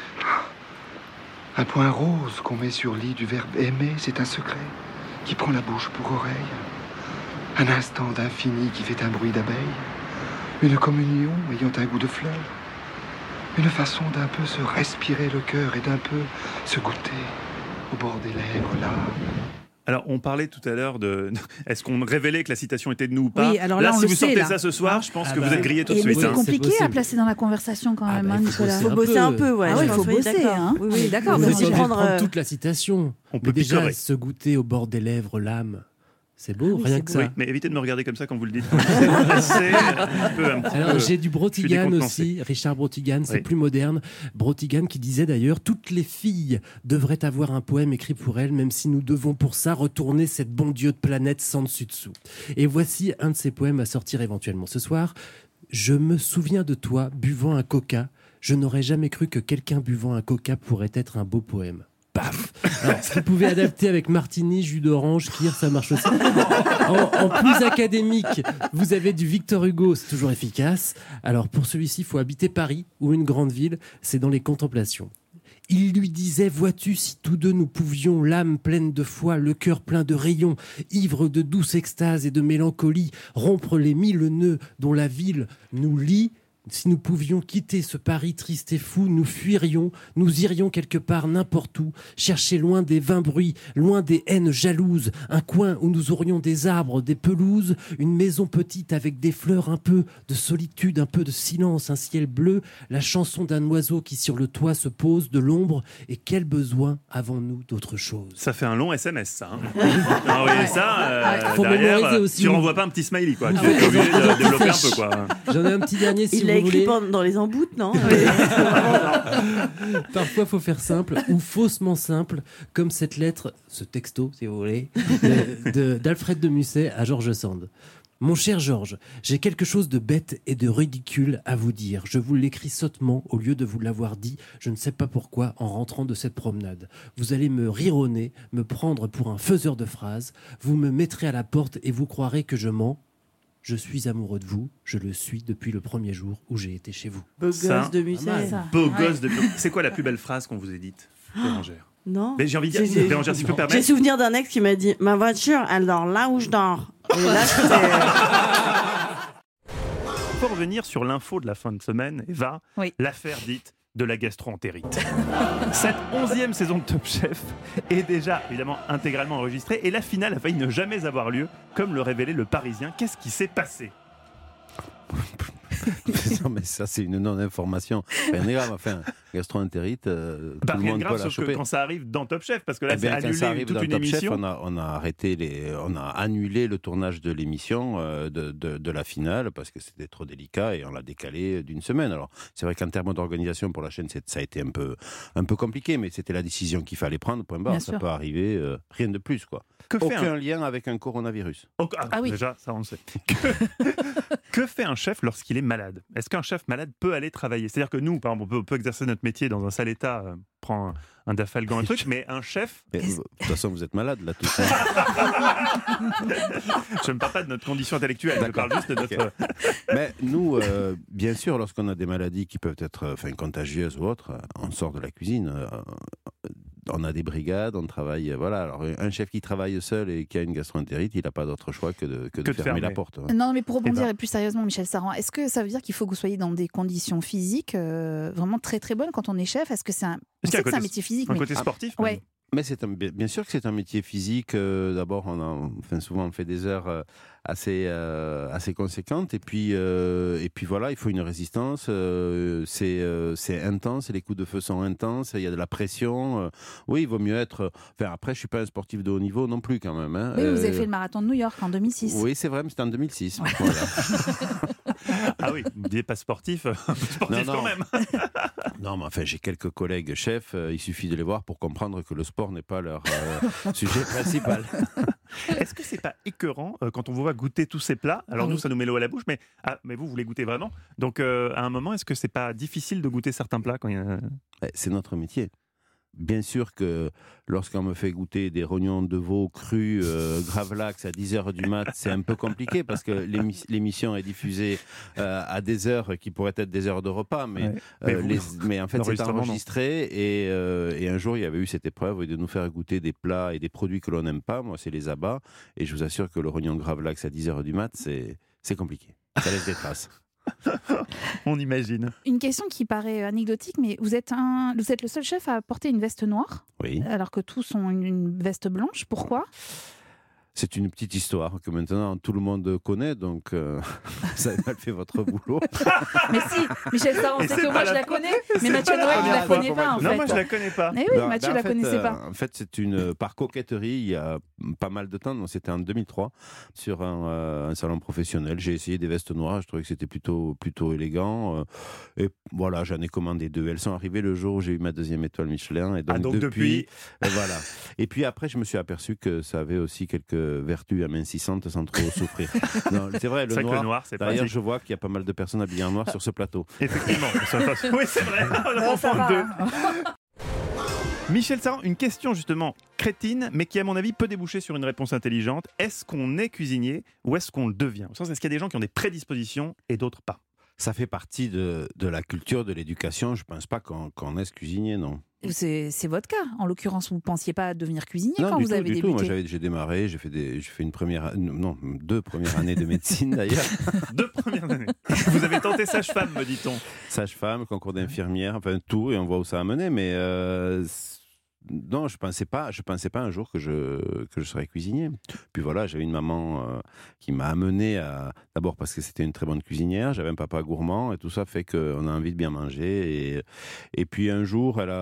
Un point rose qu'on met sur lit du verbe aimer, c'est un secret qui prend la bouche pour oreille. Un instant d'infini qui fait un bruit d'abeille. Une communion ayant un goût de fleur. Une façon d'un peu se respirer le cœur et d'un peu se goûter au bord des lèvres, là. Alors, on parlait tout à l'heure de... Est-ce qu'on révélait que la citation était de nous ou pas? Oui, alors là, on si le vous sait, sortez là. ça ce soir, Ah. je pense Ah que bah vous êtes oui. grillé tout de Et mais suite. c'est hein. compliqué possible. à placer dans la conversation quand Ah même, bah, hein, il faut Nicolas. bosser Faut un bosser peu. un peu, ouais. Ah oui, il j'en faut suis bosser. d'accord. Hein. Oui, On est oui. d'accord. Vous Mais n'êtes mais pas faut obligé de prendre, prendre euh, toute la citation. On peut Mais déjà, picorer. se goûter au bord des lèvres l'âme, C'est beau, oui, rien c'est que beau. ça. Oui, mais évitez de me regarder comme ça quand vous le dites. C'est un peu, un petit Alors, peu- j'ai du Brotigan aussi, Richard Brotigan, c'est Oui. plus moderne. Brotigan qui disait d'ailleurs, toutes les filles devraient avoir un poème écrit pour elles, même si nous devons pour ça retourner cette bon Dieu de planète sans dessus-dessous. Et voici un de ces poèmes à sortir éventuellement ce soir. Je me souviens de toi buvant un coca. Je n'aurais jamais cru que quelqu'un buvant un coca pourrait être un beau poème. Paf. Alors, si vous pouvez adapter avec martini, jus d'orange, kir, ça marche aussi. En, en plus académique, vous avez du Victor Hugo, c'est toujours efficace. Alors pour celui-ci, il faut habiter Paris ou une grande ville, c'est dans les contemplations. Il lui disait, vois-tu, si tous deux nous pouvions, l'âme pleine de foi, le cœur plein de rayons, ivre de douce extase et de mélancolie, rompre les mille nœuds dont la ville nous lie. Si nous pouvions quitter ce Paris triste et fou, nous fuirions, nous irions quelque part n'importe où, chercher loin des vains bruits, loin des haines jalouses, un coin où nous aurions des arbres, des pelouses, une maison petite avec des fleurs, un peu de solitude, un peu de silence, un ciel bleu, la chanson d'un oiseau qui sur le toit se pose, de l'ombre, et quel besoin avons-nous d'autre chose? Ça fait un long S M S, ça. Hein. Ah oui, ça, euh, Faut derrière, mémoriser aussi. tu renvoies pas un petit smiley, quoi. Ah Tu ouais, es obligé ils ont- ils ont de développer un tout peu, fait. quoi. J'en ai un petit dernier si Il vous l'a écrit voulez. pendant- dans les emboutes, non Parfois, il faut faire simple ou faussement simple, comme cette lettre, ce texto, si vous voulez, de- de- d'Alfred de Musset à George Sand. Mon cher Georges, j'ai quelque chose de bête et de ridicule à vous dire. Je vous l'écris sottement au lieu de vous l'avoir dit, je ne sais pas pourquoi, en rentrant de cette promenade. Vous allez me rironner, me prendre pour un faiseur de phrases, vous me mettrez à la porte et vous croirez que je mens. Je suis amoureux de vous, je le suis depuis le premier jour où j'ai été chez vous. Beau Ça, gosse de Musset. Beau gosse de. C'est quoi la plus belle phrase qu'on vous ait dite, Bérangère? Non. Mais j'ai envie de dire, J'ai- Bérangère, si tu peux J'ai permettre. souvenir d'un ex qui m'a dit ma voiture, elle dort là où je dors. Et là, c'était- Pour revenir sur l'info de la fin de semaine, Eva, l'affaire dite de la gastro-entérite. Cette onzième saison de Top Chef est déjà évidemment intégralement enregistrée et la finale a failli ne jamais avoir lieu, comme le révélait le Parisien. Qu'est-ce qui s'est passé? Non, mais ça, c'est une non-information. Rien de grave. Enfin, gastro-entérite, euh, Bah, tout le rien de monde grave, peut la sauf que choper. quand ça arrive dans Top Chef, parce que là, Eh c'est bien, quand ça annulé arrive toute dans une Top Chef, émission. on a, on a arrêté les, on a annulé le tournage de l'émission euh, de, de, de la finale parce que c'était trop délicat et on l'a décalé d'une semaine. Alors, c'est vrai qu'en termes d'organisation pour la chaîne, c'est- ça a été un peu, un peu compliqué, mais c'était la décision qu'il fallait prendre. Point barre. Bien Ça sûr. peut arriver, euh, rien de plus, quoi. Que fait Aucun un- lien avec un coronavirus. Oh, ah, Ah oui. Déjà, ça on le sait. Que, que fait un chef lorsqu'il est malade? Est-ce qu'un chef malade peut aller travailler? C'est-à-dire que nous, par exemple, on peut, on peut exercer notre métier dans un sale état, euh, prend un, un dafalgan, un truc, mais un chef... Mais, de toute façon, vous êtes malade, là, tous. Je ne parle pas de notre condition intellectuelle, je parle juste de notre... Mais nous, euh, bien sûr, lorsqu'on a des maladies qui peuvent être euh, enfin, contagieuses ou autres, euh, on sort de la cuisine. euh, on a des brigades, on travaille. euh, Voilà. Alors, un chef qui travaille seul et qui a une gastro-entérite, il n'a pas d'autre choix que de, que de Que de fermer, la fermer. porte. ouais. Non, mais pour rebondir Eh ben. et plus sérieusement, Michel Saran, est-ce que ça veut dire qu'il faut que vous soyez dans des conditions physiques euh, vraiment très très bonnes quand on est chef? Est-ce que c'est un, on Est-ce qu'il y a sait que c'est un côté- métier physique, un mais- côté sportif, Ah, ouais. Mais c'est un- bien bien sûr que c'est un métier physique. euh, D'abord, on a, enfin, souvent on fait des heures euh, assez, euh, assez conséquentes. Et puis, euh, et puis voilà, il faut une résistance. euh, c'est euh, c'est intense, les coups de feu sont intenses, il y a de la pression. euh, oui, il vaut mieux être... Enfin, après, je ne suis pas un sportif de haut niveau non plus quand même. hein, Oui, vous avez euh, fait le marathon de New York en deux mille six. Oui, c'est vrai, mais c'était en deux mille six. Voilà. Ah oui, vous n'êtes pas sportif, un peu sportif Non, non. quand même. Non, mais enfin, j'ai quelques collègues chefs, euh, il suffit de les voir pour comprendre que le sport n'est pas leur euh, sujet principal. Est-ce que c'est pas écœurant euh, quand on vous voit goûter tous ces plats? Alors Ah nous, oui. ça nous met l'eau à la bouche, mais, ah, mais vous, vous les goûtez vraiment. Donc euh, à un moment, est-ce que c'est pas difficile de goûter certains plats quand il y a... Eh, C'est notre métier. Bien sûr que lorsqu'on me fait goûter des rognons de veau crus euh, Gravlax à dix heures du mat, c'est un peu compliqué parce que l'émi- l'émission est diffusée euh, à des heures qui pourraient être des heures de repas, mais, Ouais. euh, Mais vous, les- mais en fait c'est l'enregistrement, non. enregistré et, euh, et un jour il y avait eu cette épreuve de nous faire goûter des plats et des produits que l'on n'aime pas. Moi c'est les abats et je vous assure que le rognon Gravlax à dix heures du mat, c'est c'est compliqué. Ça laisse des traces. On imagine. Une question qui paraît anecdotique, mais vous êtes, un, vous êtes le seul chef à porter une veste noire, Oui. alors que tous ont une, une veste blanche. Pourquoi? C'est une petite histoire que maintenant tout le monde connaît, donc euh, vous avez mal fait votre boulot. Mais si, Michel Saran, c'est que moi je la connais, mais Mathieu Noël ne la connaît pas en fait. Non, moi je la connais pas. Mais oui, Non, Mathieu ben, en la fait, connaissait euh, pas. En fait, c'est une par coquetterie il y a pas mal de temps. Donc c'était en deux mille trois sur un, euh, un salon professionnel. J'ai essayé des vestes noires. Je trouvais que c'était plutôt plutôt élégant. Euh, et voilà, j'en ai commandé deux. Elles sont arrivées le jour où j'ai eu ma deuxième étoile Michelin. Et donc, Ah, donc depuis, depuis... euh, voilà. Et puis après, je me suis aperçu que ça avait aussi quelques vertus amincissantes sans trop souffrir. Non, c'est vrai, le C'est vrai que noir. le noir, c'est D'ailleurs, pratique. je vois qu'il y a pas mal de personnes habillées en noir sur ce plateau. Effectivement. Oui, c'est vrai. On en Ça prend va. deux. Michel Saran, une question justement crétine, mais qui à mon avis peut déboucher sur une réponse intelligente. Est-ce qu'on est cuisinier ou est-ce qu'on le devient ? Au sens, est-ce qu'il y a des gens qui ont des prédispositions et d'autres pas ? Ça fait partie de, de la culture, de l'éducation. Je ne pense pas qu'on qu'on est cuisinier, non. C'est c'est votre cas. En l'occurrence, vous ne pensiez pas devenir cuisinier Non, quand du vous tout, avez du tout. Moi, débuté. j'avais- j'ai démarré, j'ai fait, des, j'ai fait une première, non, deux premières années de médecine d'ailleurs. Deux premières années. Vous avez tenté sage-femme, me dit-on. Sage-femme, concours d'infirmière, enfin tout, et on voit où ça a mené. Mais euh, c- non, je pensais pas, je pensais pas un jour que je que je serais cuisinier. Puis voilà, j'avais une maman euh, qui m'a amené à, d'abord parce que c'était une très bonne cuisinière, j'avais un papa gourmand et tout ça fait qu'on a envie de bien manger. Et et puis un jour, elle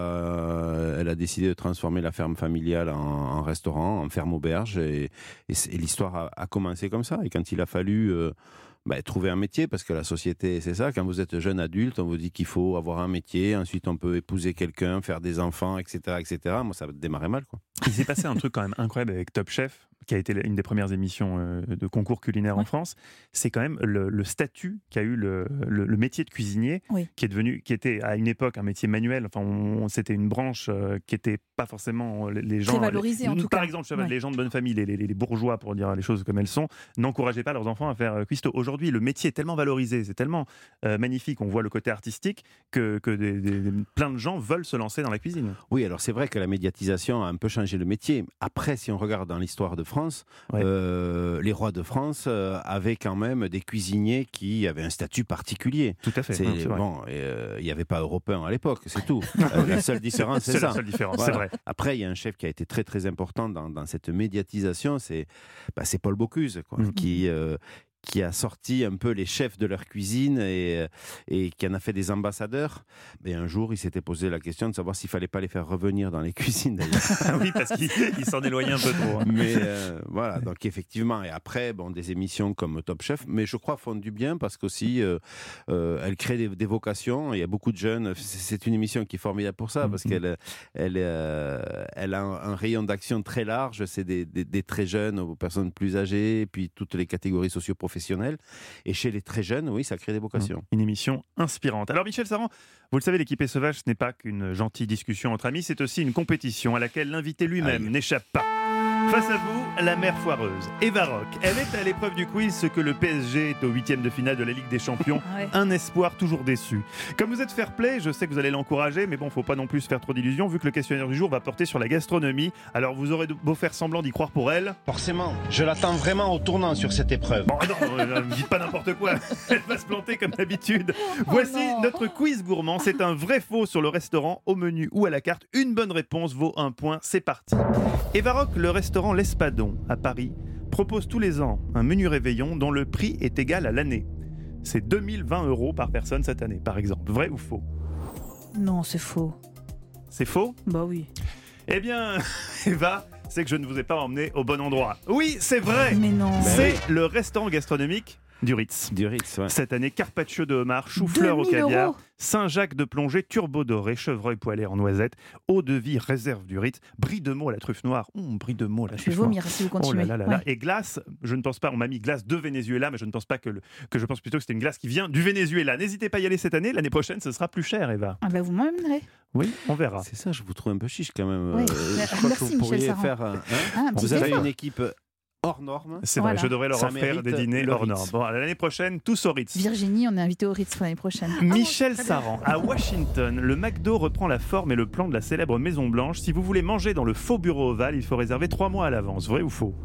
a elle a décidé de transformer la ferme familiale en, en restaurant, en ferme auberge, et, et, c'est- et l'histoire a, a commencé comme ça. Et quand il a fallu euh, bah, trouver un métier, parce que la société, c'est ça, quand vous êtes jeune adulte, on vous dit qu'il faut avoir un métier, ensuite on peut épouser quelqu'un, faire des enfants, et cetera, et cetera. Moi, ça démarrait mal, quoi. Il s'est passé un truc quand même incroyable avec Top Chef, qui a été une des premières émissions euh, de concours culinaire en France. C'est quand même le, le statut qu'a eu le, le, le métier de cuisinier, Oui. qui est devenu, qui était à une époque un métier manuel. Enfin, on- c'était une branche euh, qui n'était pas forcément les, les gens. Très valorisée, les- en tout Par cas. exemple, je sais pas, Ouais. les gens de bonne famille, les, les- les bourgeois, pour dire les choses comme elles sont, n'encourageaient pas leurs enfants à faire euh, cuistot. Aujourd'hui, le métier est tellement valorisé, c'est tellement euh, magnifique, on voit le côté artistique que, que des- des- des- plein de gens veulent se lancer dans la cuisine. Oui, alors c'est vrai que la médiatisation a un peu changé le métier. Après, si on regarde dans l'histoire de France, Ouais. euh, les rois de France euh, avaient quand même des cuisiniers qui avaient un statut particulier. Tout à fait. C'est, Non, c'est vrai. bon, et, euh, il n'y avait pas européen à l'époque, c'est tout. Euh, la seule différence, c'est, C'est ça. la seule différence, Voilà. c'est vrai. Après, il y a un chef qui a été très très important dans, dans cette médiatisation, c'est, bah, c'est Paul Bocuse, quoi, Mhm. qui, euh, qui a sorti un peu les chefs de leur cuisine et, et qui en a fait des ambassadeurs. Et un jour, il s'était posé la question de savoir s'il fallait pas les faire revenir dans les cuisines, d'ailleurs. Ah oui, parce qu'il il s'en éloignait un peu trop. hein. Mais euh, voilà, donc effectivement, et après, bon, des émissions comme Top Chef, mais je crois font du bien parce qu'aussi, euh, euh, elle crée des, des vocations. Il y a beaucoup de jeunes. C'est c'est une émission qui est formidable pour ça parce qu'elle elle, euh, elle a un, un rayon d'action très large. C'est des, des, des très jeunes aux personnes plus âgées, et puis toutes les catégories socio-professionnelles. Et chez les très jeunes, oui, ça crée des vocations. Une émission inspirante. Alors Michel Saran, vous le savez, l'équipée sauvage, ce n'est pas qu'une gentille discussion entre amis, c'est aussi une compétition à laquelle l'invité lui-même Aïe. n'échappe pas. Face à vous, la mère foireuse, Eva Rock. Elle est à l'épreuve du quiz ce que le P S G est au huitième de finale de la Ligue des Champions. Ouais. Un espoir toujours déçu. Comme vous êtes fair-play, je sais que vous allez l'encourager, mais bon, faut pas non plus se faire trop d'illusions vu que le questionnaire du jour va porter sur la gastronomie. Alors vous aurez beau faire semblant d'y croire pour elle. Forcément, je l'attends vraiment au tournant sur cette épreuve. Bon, non, euh, ne dites pas n'importe quoi. Elle va se planter comme d'habitude. Voici notre quiz gourmand. C'est un vrai faux sur le restaurant, au menu ou à la carte. Une bonne réponse vaut un point. C'est parti. Eva Rock, le restaurant L'Espadon à Paris, propose tous les ans un menu réveillon dont le prix est égal à l'année. C'est deux mille vingt euros par personne cette année, par exemple. Vrai ou faux? Non, c'est faux. C'est faux? Bah oui. Eh bien, Eva, c'est que je ne vous ai pas emmené au bon endroit. Oui, c'est vrai. Mais non. C'est le restaurant gastronomique du Ritz. Du Ritz, ouais. Cette année, carpaccio de homard, chou-fleur au deux mille caviar, euros. Saint-Jacques de plongée, turbo doré, chevreuil poêlé en noisette, eau de vie réserve du Ritz, brie de mots à la truffe noire, hum, brie de mots à la Je vais truffe noire. vomir si vous Oh continuez. là là là là. Ouais. Et glace, je ne pense pas, on m'a mis glace de Venezuela, mais je ne pense pas que, le- que je pense plutôt que c'était une glace qui vient du Venezuela. N'hésitez pas à y aller cette année, l'année prochaine ce sera plus cher, Eva. Ah bah vous m'emmènerez. Oui, on verra. C'est ça, je vous trouve un peu chiche quand même. Oui. Euh, Mais- je crois merci, que vous pourriez Michel Saran. faire. un- hein, Ah, un petit vous avez effort. une équipe hors norme. C'est vrai, Voilà. je devrais leur Ça offrir mérite des dîners le hors Ritz. normes. Bon, l'année prochaine, tous au Ritz. Virginie, on est invité au Ritz pour l'année prochaine. Michel Saran, à Washington, le McDo reprend la forme et le plan de la célèbre Maison Blanche. Si vous voulez manger dans le faux bureau ovale, il faut réserver trois mois à l'avance. Vrai ou faux?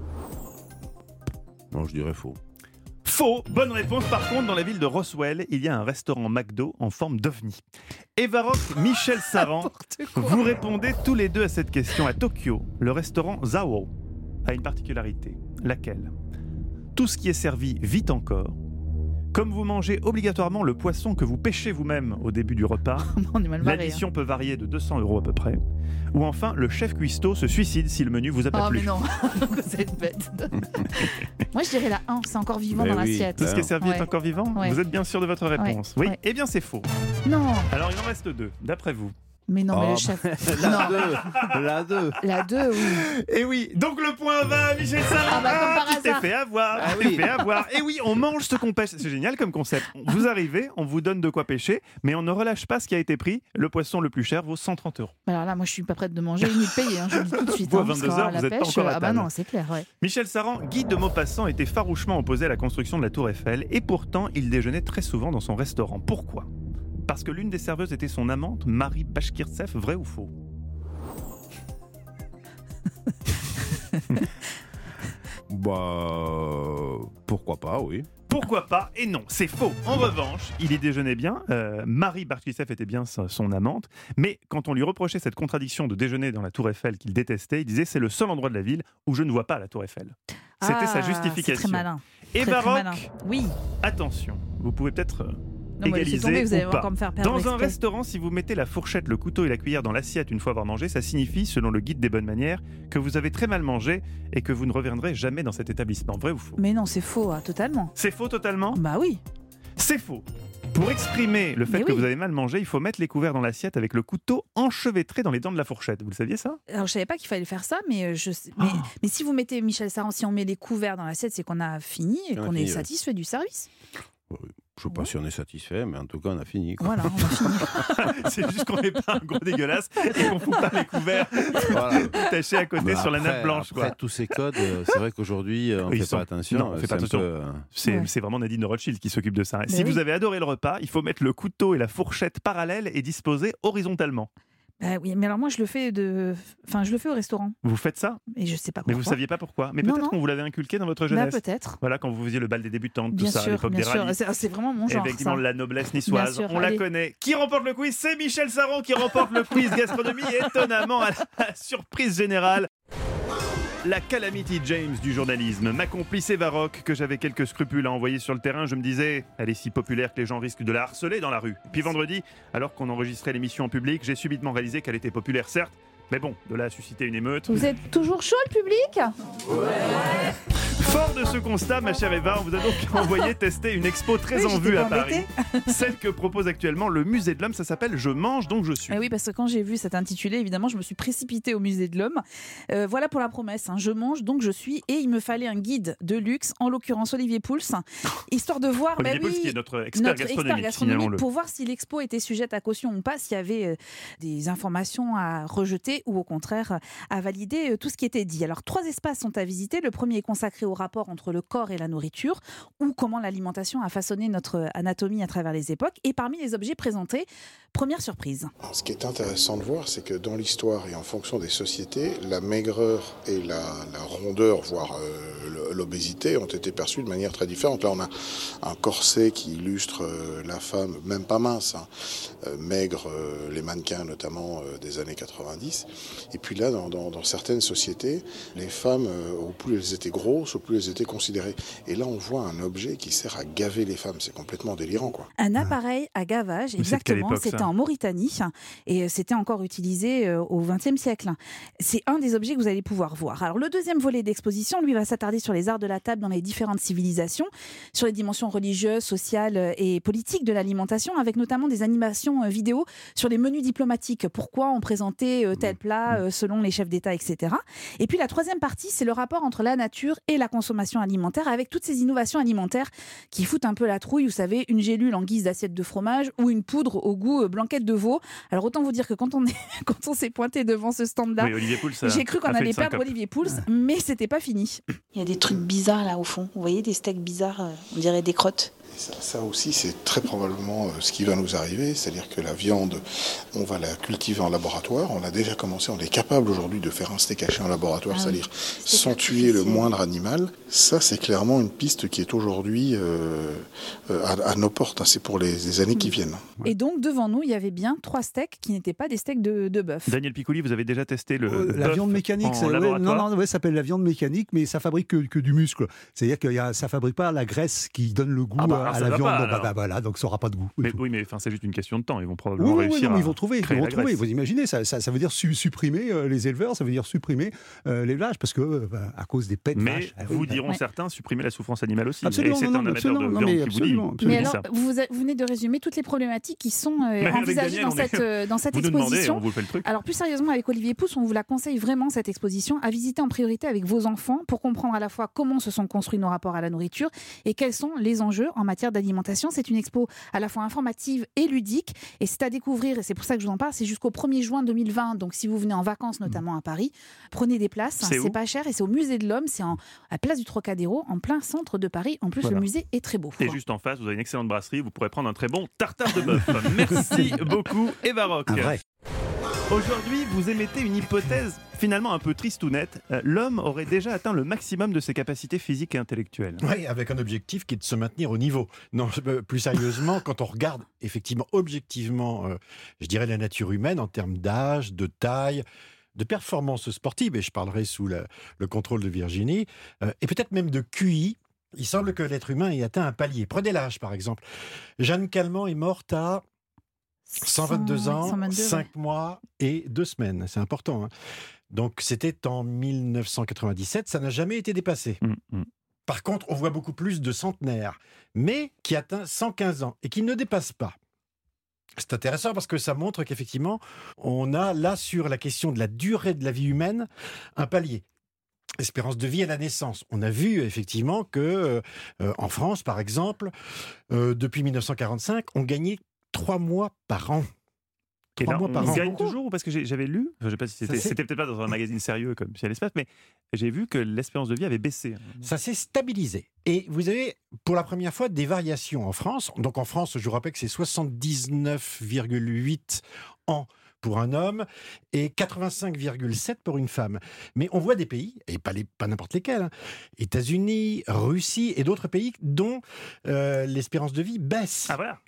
Bon, je dirais faux. Faux. Bonne réponse. Par contre, dans la ville de Roswell, il y a un restaurant McDo en forme d'ovni. Eva Rock, Michel Saran, vous répondez tous les deux à cette question. À Tokyo, le restaurant Zao a une particularité. Laquelle ? Tout ce qui est servi vite encore. Comme vous mangez obligatoirement le poisson que vous pêchez vous-même au début du repas, On est mal barré, l'addition peut varier de deux cents euros à peu près. Ou enfin, le chef cuistot se suicide si le menu vous a pas Oh plu. mais non, vous êtes bête. Moi je dirais la un, c'est encore vivant Mais dans oui, l'assiette. tout ce qui est servi Ouais. est encore vivant. Ouais. Vous êtes bien sûr de votre réponse. Ouais. Oui, Ouais. eh bien c'est faux. Non. Alors il en reste deux, d'après vous. Mais non, mais Oh, le chef. la non. deux, la deux. La deux, oui. Et oui, donc le point va à Michel Sarrain. Ah bah, comme par tu t'es hasard. fait avoir, Ah tu t'es oui. fait avoir. Et oui, on mange ce qu'on pêche. C'est génial comme concept. Vous arrivez, on vous donne de quoi pêcher, mais on ne relâche pas ce qui a été pris. Le poisson le plus cher vaut cent trente euros. Alors là, moi je suis pas prête de manger ni de payer, hein, je le dis tout de suite. Vous, à hein, parce vingt-deux que, heures, la vous êtes pas pêche, encore à Ah bah table. non, c'est clair, ouais. Michel Sarrain, guide de Maupassant, était farouchement opposé à la construction de la Tour Eiffel et pourtant il déjeunait très souvent dans son restaurant. Pourquoi ? Parce que l'une des serveuses était son amante, Marie Bashkirtsev, vrai ou faux ? Bah, pourquoi pas, oui. Pourquoi pas ? Et non, c'est faux. En revanche, il y déjeunait bien. Euh, Marie Bashkirtsev était bien sa- son amante. Mais quand on lui reprochait cette contradiction de déjeuner dans la Tour Eiffel qu'il détestait, il disait c'est le seul endroit de la ville où je ne vois pas la Tour Eiffel. C'était Ah, sa justification. C'est très malin. Et Très, très baroque, malin. Oui. attention, vous pouvez peut-être euh, Non, mais laissez égaliser tomber, vous allez ou pas. encore me faire perdre Dans un l'expert. restaurant, si vous mettez la fourchette, le couteau et la cuillère dans l'assiette une fois avoir mangé, ça signifie, selon le guide des bonnes manières, que vous avez très mal mangé et que vous ne reviendrez jamais dans cet établissement. Vrai ou faux ? Mais non, c'est faux, hein, totalement. C'est faux totalement ? Bah oui. C'est faux. Pour exprimer le fait Mais que oui. vous avez mal mangé, il faut mettre les couverts dans l'assiette avec le couteau enchevêtré dans les dents de la fourchette. Vous le saviez ça ? Alors je savais pas qu'il fallait faire ça, mais euh, je sais- mais, Oh. mais si vous mettez Michel Sarrain, si on met les couverts dans l'assiette, c'est qu'on a fini et On a qu'on fini, est ouais. satisfait du service. Je sais pas si on est satisfait, mais en tout cas, on a fini. quoi. Voilà, on a fini. C'est juste qu'on n'est pas un gros dégueulasse et qu'on fout pas les couverts Voilà. attachés à côté Bah sur la après- nappe blanche. Après, Quoi. tous ces codes, euh, c'est vrai qu'aujourd'hui, euh, on ne Ils fait sont- pas attention. Non, on euh, fait pas c'est un attention. peu, euh, C'est Ouais. c'est vraiment Nadine de Rothschild qui s'occupe de ça. Mais si oui. vous avez adoré le repas, il faut mettre le couteau et la fourchette parallèles et disposés horizontalement. Bah oui, mais alors moi je le fais de, enfin je le fais au restaurant Vous faites ça ? et je sais pas Mais pourquoi. vous saviez pas pourquoi. Mais Non, peut-être non. qu'on vous l'avait inculqué dans votre Bah, jeunesse. peut-être. Voilà, quand vous faisiez le bal des débutantes, Bien tout ça, à sûr, l'époque bien des sûr. rallyes. C'est c'est vraiment mon genre. Effectivement, ça. la noblesse niçoise. Bien sûr, On la allez. connaît. Qui remporte le quiz ? C'est Michel Sarrain qui remporte le quiz gastronomie. Étonnamment, à la surprise générale. La calamity James du journalisme, ma complice Eva Rock, que j'avais quelques scrupules à envoyer sur le terrain. Je me disais, elle est si populaire que les gens risquent de la harceler dans la rue. Puis vendredi, alors qu'on enregistrait l'émission en public, j'ai subitement réalisé qu'elle était populaire, certes, mais bon, de là à susciter une émeute. Vous êtes toujours chaud le public ? Fort de ce constat, ma chère Eva, on vous a donc envoyé tester une expo très Oui, en j'étais vue à pas Paris. Celle que propose actuellement le Musée de l'Homme, ça s'appelle Je mange donc je suis. Eh oui, parce que quand j'ai vu cet intitulé, évidemment, je me suis précipitée au musée de l'Homme. Euh, voilà pour la promesse. hein. Je mange, donc je suis. Et il me fallait un guide de luxe, en l'occurrence Olivier Pouls, histoire de voir. Olivier bah oui, Pouls, qui est notre expert notre gastronomique, gastronomique, signalons-le. pour voir si l'expo était sujette à caution ou pas, s'il y avait euh, des informations à rejeter ou au contraire euh, à valider euh, tout ce qui était dit. Alors, trois espaces sont à visiter. Le premier est consacré au rapport entre le corps et la nourriture, ou comment l'alimentation a façonné notre anatomie à travers les époques. Et parmi les objets présentés, première surprise. Alors, ce qui est intéressant de voir, c'est que dans l'histoire et en fonction des sociétés, la maigreur et la, la rondeur, voire euh, l'obésité, ont été perçues de manière très différente. Là, on a un corset qui illustre euh, la femme, même pas mince, hein, euh, maigre, euh, les mannequins notamment euh, des années quatre-vingt-dix. Et puis là, dans, dans, dans certaines sociétés, les femmes, euh, au plus elles étaient grosses, au plus elles étaient considérées. Et là, on voit un objet qui sert à gaver les femmes. C'est complètement délirant, quoi. Un appareil à gavage, Mais c'est de quelle exactement. époque, ça C'était en Mauritanie et c'était encore utilisé euh, au vingtième siècle. C'est un des objets que vous allez pouvoir voir. Alors, le deuxième volet d'exposition, lui, va s'attarder sur les arts de la table dans les différentes civilisations, sur les dimensions religieuses, sociales et politiques de l'alimentation, avec notamment des animations euh, vidéo sur les menus diplomatiques. Pourquoi on présentait euh, tel plat euh, selon les chefs d'État, et cetera. Et puis, la troisième partie, c'est le rapport entre la nature et la consommation alimentaire, avec toutes ces innovations alimentaires qui foutent un peu la trouille. Vous savez, une gélule en guise d'assiette de fromage ou une poudre au goût euh, blanquette de veau. Alors autant vous dire que quand on est, quand on s'est pointé devant ce stand-là, Oui, Olivier Pouls a- j'ai cru qu'on a fait allait une perdre syncope. Olivier Pouls, mais c'était pas fini. Il y a des trucs bizarres là au fond. Vous voyez des steaks bizarres, euh, on dirait des crottes. Ça, ça aussi, c'est très probablement euh, ce qui va nous arriver, c'est-à-dire que la viande, on va la cultiver en laboratoire, on a déjà commencé, on est capable aujourd'hui de faire un steak haché en laboratoire, ah c'est-à-dire oui. sans tuer le moindre animal. Ça, c'est clairement une piste qui est aujourd'hui euh, euh, à, à nos portes, hein. C'est pour les, les années qui viennent. Et donc, devant nous, il y avait bien trois steaks qui n'étaient pas des steaks de, de bœuf. Daniel Piccoli, vous avez déjà testé le, euh, le la bœuf viande mécanique, en ouais, laboratoire? non, non, ouais, ça s'appelle la viande mécanique, mais ça fabrique que, que du muscle. C'est-à-dire que y a, ça fabrique pas la graisse qui donne le goût ah bah, à, à la viande. Pas, bon, bah, bah, voilà, donc ça aura pas de goût. Mais, oui, mais enfin, c'est juste une question de temps. Ils vont probablement oui, réussir oui, non, à ils vont trouver. Ils vont trouver. Graisse. Vous imaginez, ça, ça, ça veut dire su- supprimer euh, les éleveurs, ça veut dire supprimer euh, l'élevage, parce que euh, à cause des pets de mais vaches. vous oui, diront ouais. certains supprimer la souffrance animale aussi. Absolument, et c'est non, un amateur absolument, de non, viande mais qui absolument, vous dit. Mais alors, vous, vous venez de résumer toutes les problématiques qui sont euh, envisagées Daniel, dans, cette, euh, dans cette vous exposition. Demandez, on vous fait le truc. Alors plus sérieusement, avec Olivier Pousse, on vous la conseille vraiment, cette exposition, à visiter en priorité avec vos enfants pour comprendre à la fois comment se sont construits nos rapports à la nourriture et quels sont les enjeux en matière d'alimentation. C'est une expo à la fois informative et ludique, et c'est à découvrir, et c'est pour ça que je vous en parle, c'est jusqu'au premier juin deux mille vingt, donc si vous venez en vacances notamment à Paris, prenez des places, c'est, hein, c'est pas cher, et c'est au Musée de l'Homme, c'est en, à Place du Trocadéro, en plein centre de Paris. En plus, voilà. Le musée est très beau. Et quoi. Juste en face, vous avez une excellente brasserie, vous pourrez prendre un très bon tartare de bœuf. Merci beaucoup, Eva Rock. Aujourd'hui, vous émettez une hypothèse finalement un peu triste ou nette. L'homme aurait déjà atteint le maximum de ses capacités physiques et intellectuelles. Oui, avec un objectif qui est de se maintenir au niveau. Non, plus sérieusement, quand on regarde effectivement, objectivement, euh, je dirais la nature humaine en termes d'âge, de taille, de performance sportive, et je parlerai sous la, le contrôle de Virginie, euh, et peut-être même de Q I, il semble que l'être humain ait atteint un palier. Prenez l'âge, par exemple. Jeanne Calment est morte à cent vingt-deux ans, cent vingt-deux, cinq ouais. mois et deux semaines. C'est important. Hein. Donc, c'était en mille neuf cent quatre-vingt-dix-sept. Ça n'a jamais été dépassé. Mmh, mmh. Par contre, on voit beaucoup plus de centenaires, mais qui atteignent cent quinze ans et qui ne dépassent pas. C'est intéressant parce que ça montre qu'effectivement, on a là, sur la question de la durée de la vie humaine, un palier. Espérance de vie à la naissance. On a vu effectivement que euh, en France, par exemple, euh, depuis mille neuf cent quarante-cinq, on gagnait trois mois par an. Et là, on gagne toujours, parce que j'avais lu, je sais pas si c'était, c'était peut-être pas dans un magazine sérieux comme Ciel Espace, mais j'ai vu que l'espérance de vie avait baissé. Ça s'est stabilisé. Et vous avez, pour la première fois, des variations en France. Donc en France, je vous rappelle que c'est soixante-dix-neuf virgule huit ans pour un homme et quatre-vingt-cinq virgule sept pour une femme. Mais on voit des pays, et pas, les, pas n'importe lesquels, hein, États-Unis, Russie et d'autres pays dont euh, l'espérance de vie baisse. Ah voilà.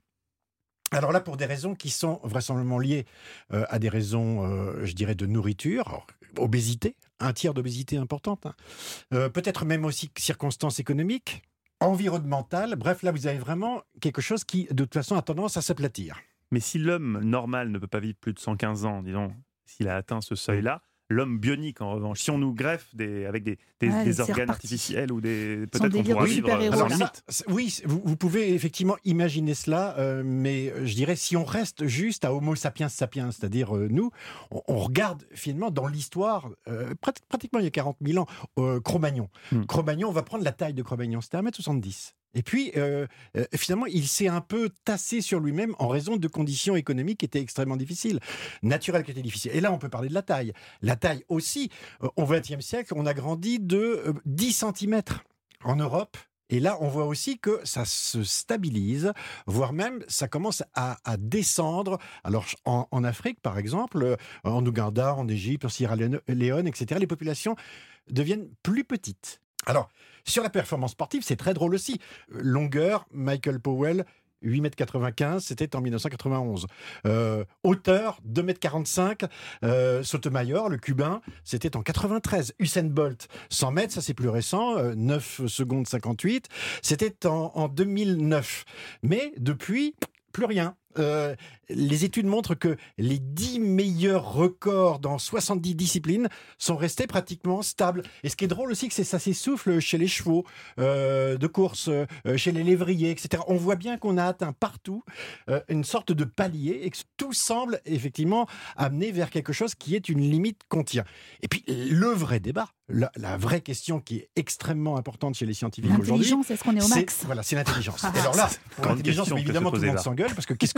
Alors là, pour des raisons qui sont vraisemblablement liées euh, à des raisons, euh, je dirais, de nourriture, alors, obésité, un tiers d'obésité importante, hein. euh, peut-être même aussi circonstances économiques, environnementales, bref, là vous avez vraiment quelque chose qui, de toute façon, a tendance à s'aplatir. Mais si l'homme normal ne peut pas vivre plus de cent quinze ans, disons, s'il a atteint ce seuil-là, l'homme bionique, en revanche, si on nous greffe des, avec des, des, ah, des organes reparti. artificiels ou des, peut-être qu'on pourra vivre alors, ça, oui, vous, vous pouvez effectivement imaginer cela, euh, mais je dirais si on reste juste à Homo sapiens sapiens, c'est-à-dire euh, nous, on, on regarde finalement dans l'histoire, euh, prat- pratiquement il y a quarante mille ans, euh, Cro-Magnon. Hmm. Cro-Magnon, on va prendre la taille de Cro-Magnon, c'était un mètre soixante-dix. Et puis, euh, euh, finalement, il s'est un peu tassé sur lui-même en raison de conditions économiques qui étaient extrêmement difficiles, naturelles qui étaient difficiles. Et là, on peut parler de la taille. La taille aussi, euh, au vingtième siècle, on a grandi de euh, dix centimètres en Europe. Et là, on voit aussi que ça se stabilise, voire même ça commence à, à descendre. Alors, en, en Afrique, par exemple, en Ouganda, en Égypte, en Sierra Leone, et cetera, les populations deviennent plus petites. Alors, sur la performance sportive, c'est très drôle aussi. Longueur, Michael Powell, huit mètres quatre-vingt-quinze, c'était en mille neuf cent quatre-vingt-onze. Euh, hauteur, deux mètres quarante-cinq. Euh, Sotomayor, le cubain, c'était en quatre-vingt-treize. Usain Bolt, cent mètres, ça c'est plus récent, euh, neuf secondes cinquante-huit. C'était en, en deux mille neuf. Mais depuis, plus rien. Euh, les études montrent que les dix meilleurs records dans soixante-dix disciplines sont restés pratiquement stables. Et ce qui est drôle aussi, c'est que ça s'essouffle chez les chevaux euh, de course, euh, chez les lévriers, et cetera. On voit bien qu'on a atteint partout euh, une sorte de palier et que tout semble effectivement amener vers quelque chose qui est une limite qu'on tient. Et puis le vrai débat, la, la vraie question qui est extrêmement importante chez les scientifiques aujourd'hui, l'intelligence, est-ce qu'on est au max ? c'est, voilà, c'est l'intelligence. Et alors là, pour l'intelligence, évidemment, tout le monde s'engueule parce que qu'est-ce que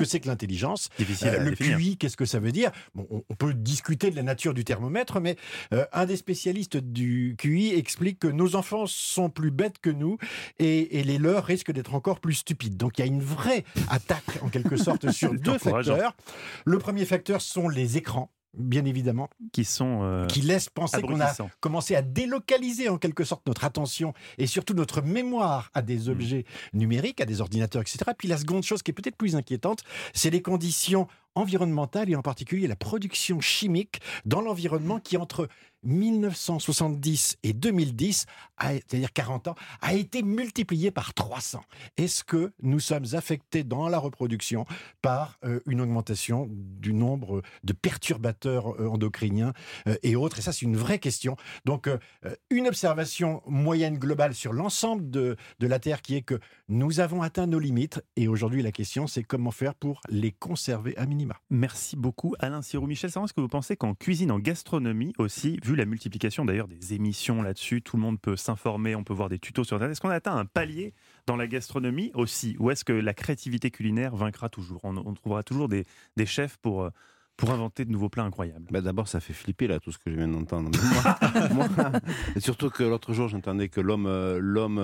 que c'est que l'intelligence. Difficile à Euh, le définir. Q I, qu'est-ce que ça veut dire? Bon, on, on peut discuter de la nature du thermomètre, mais euh, un des spécialistes du Q I explique que nos enfants sont plus bêtes que nous et, et les leurs risquent d'être encore plus stupides. Donc il y a une vraie attaque, en quelque sorte, sur deux encourageant. facteurs. Le premier facteur sont les écrans. Bien évidemment, qui sont euh, qui laissent penser qu'on a abrutissants. commencé à délocaliser en quelque sorte notre attention et surtout notre mémoire à des objets numériques, à des ordinateurs, et cetera. Puis la seconde chose qui est peut-être plus inquiétante, c'est les conditions environnementales et en particulier la production chimique dans l'environnement qui entre mille neuf cent soixante-dix et deux mille dix, a- c'est-à-dire quarante ans, a été multiplié par trois cents. Est-ce que nous sommes affectés dans la reproduction par euh, une augmentation du nombre de perturbateurs euh, endocriniens euh, et autres? Et ça, c'est une vraie question. Donc, euh, euh, une observation moyenne globale sur l'ensemble de, de la Terre qui est que nous avons atteint nos limites. Et aujourd'hui, la question, c'est comment faire pour les conserver à minima. Merci beaucoup Alain Sirou. Michel Saran, est-ce que vous pensez qu'en cuisine, en gastronomie aussi, vu la multiplication d'ailleurs des émissions là-dessus, tout le monde peut s'informer, on peut voir des tutos sur Internet, est-ce qu'on a atteint un palier dans la gastronomie aussi? Ou est-ce que la créativité culinaire vaincra toujours? on, on trouvera toujours des, des chefs pour... pour inventer de nouveaux plats incroyables. Bah d'abord, ça fait flipper là tout ce que je viens d'entendre. Moi, moi, et surtout que l'autre jour, j'entendais que l'homme, euh, l'homme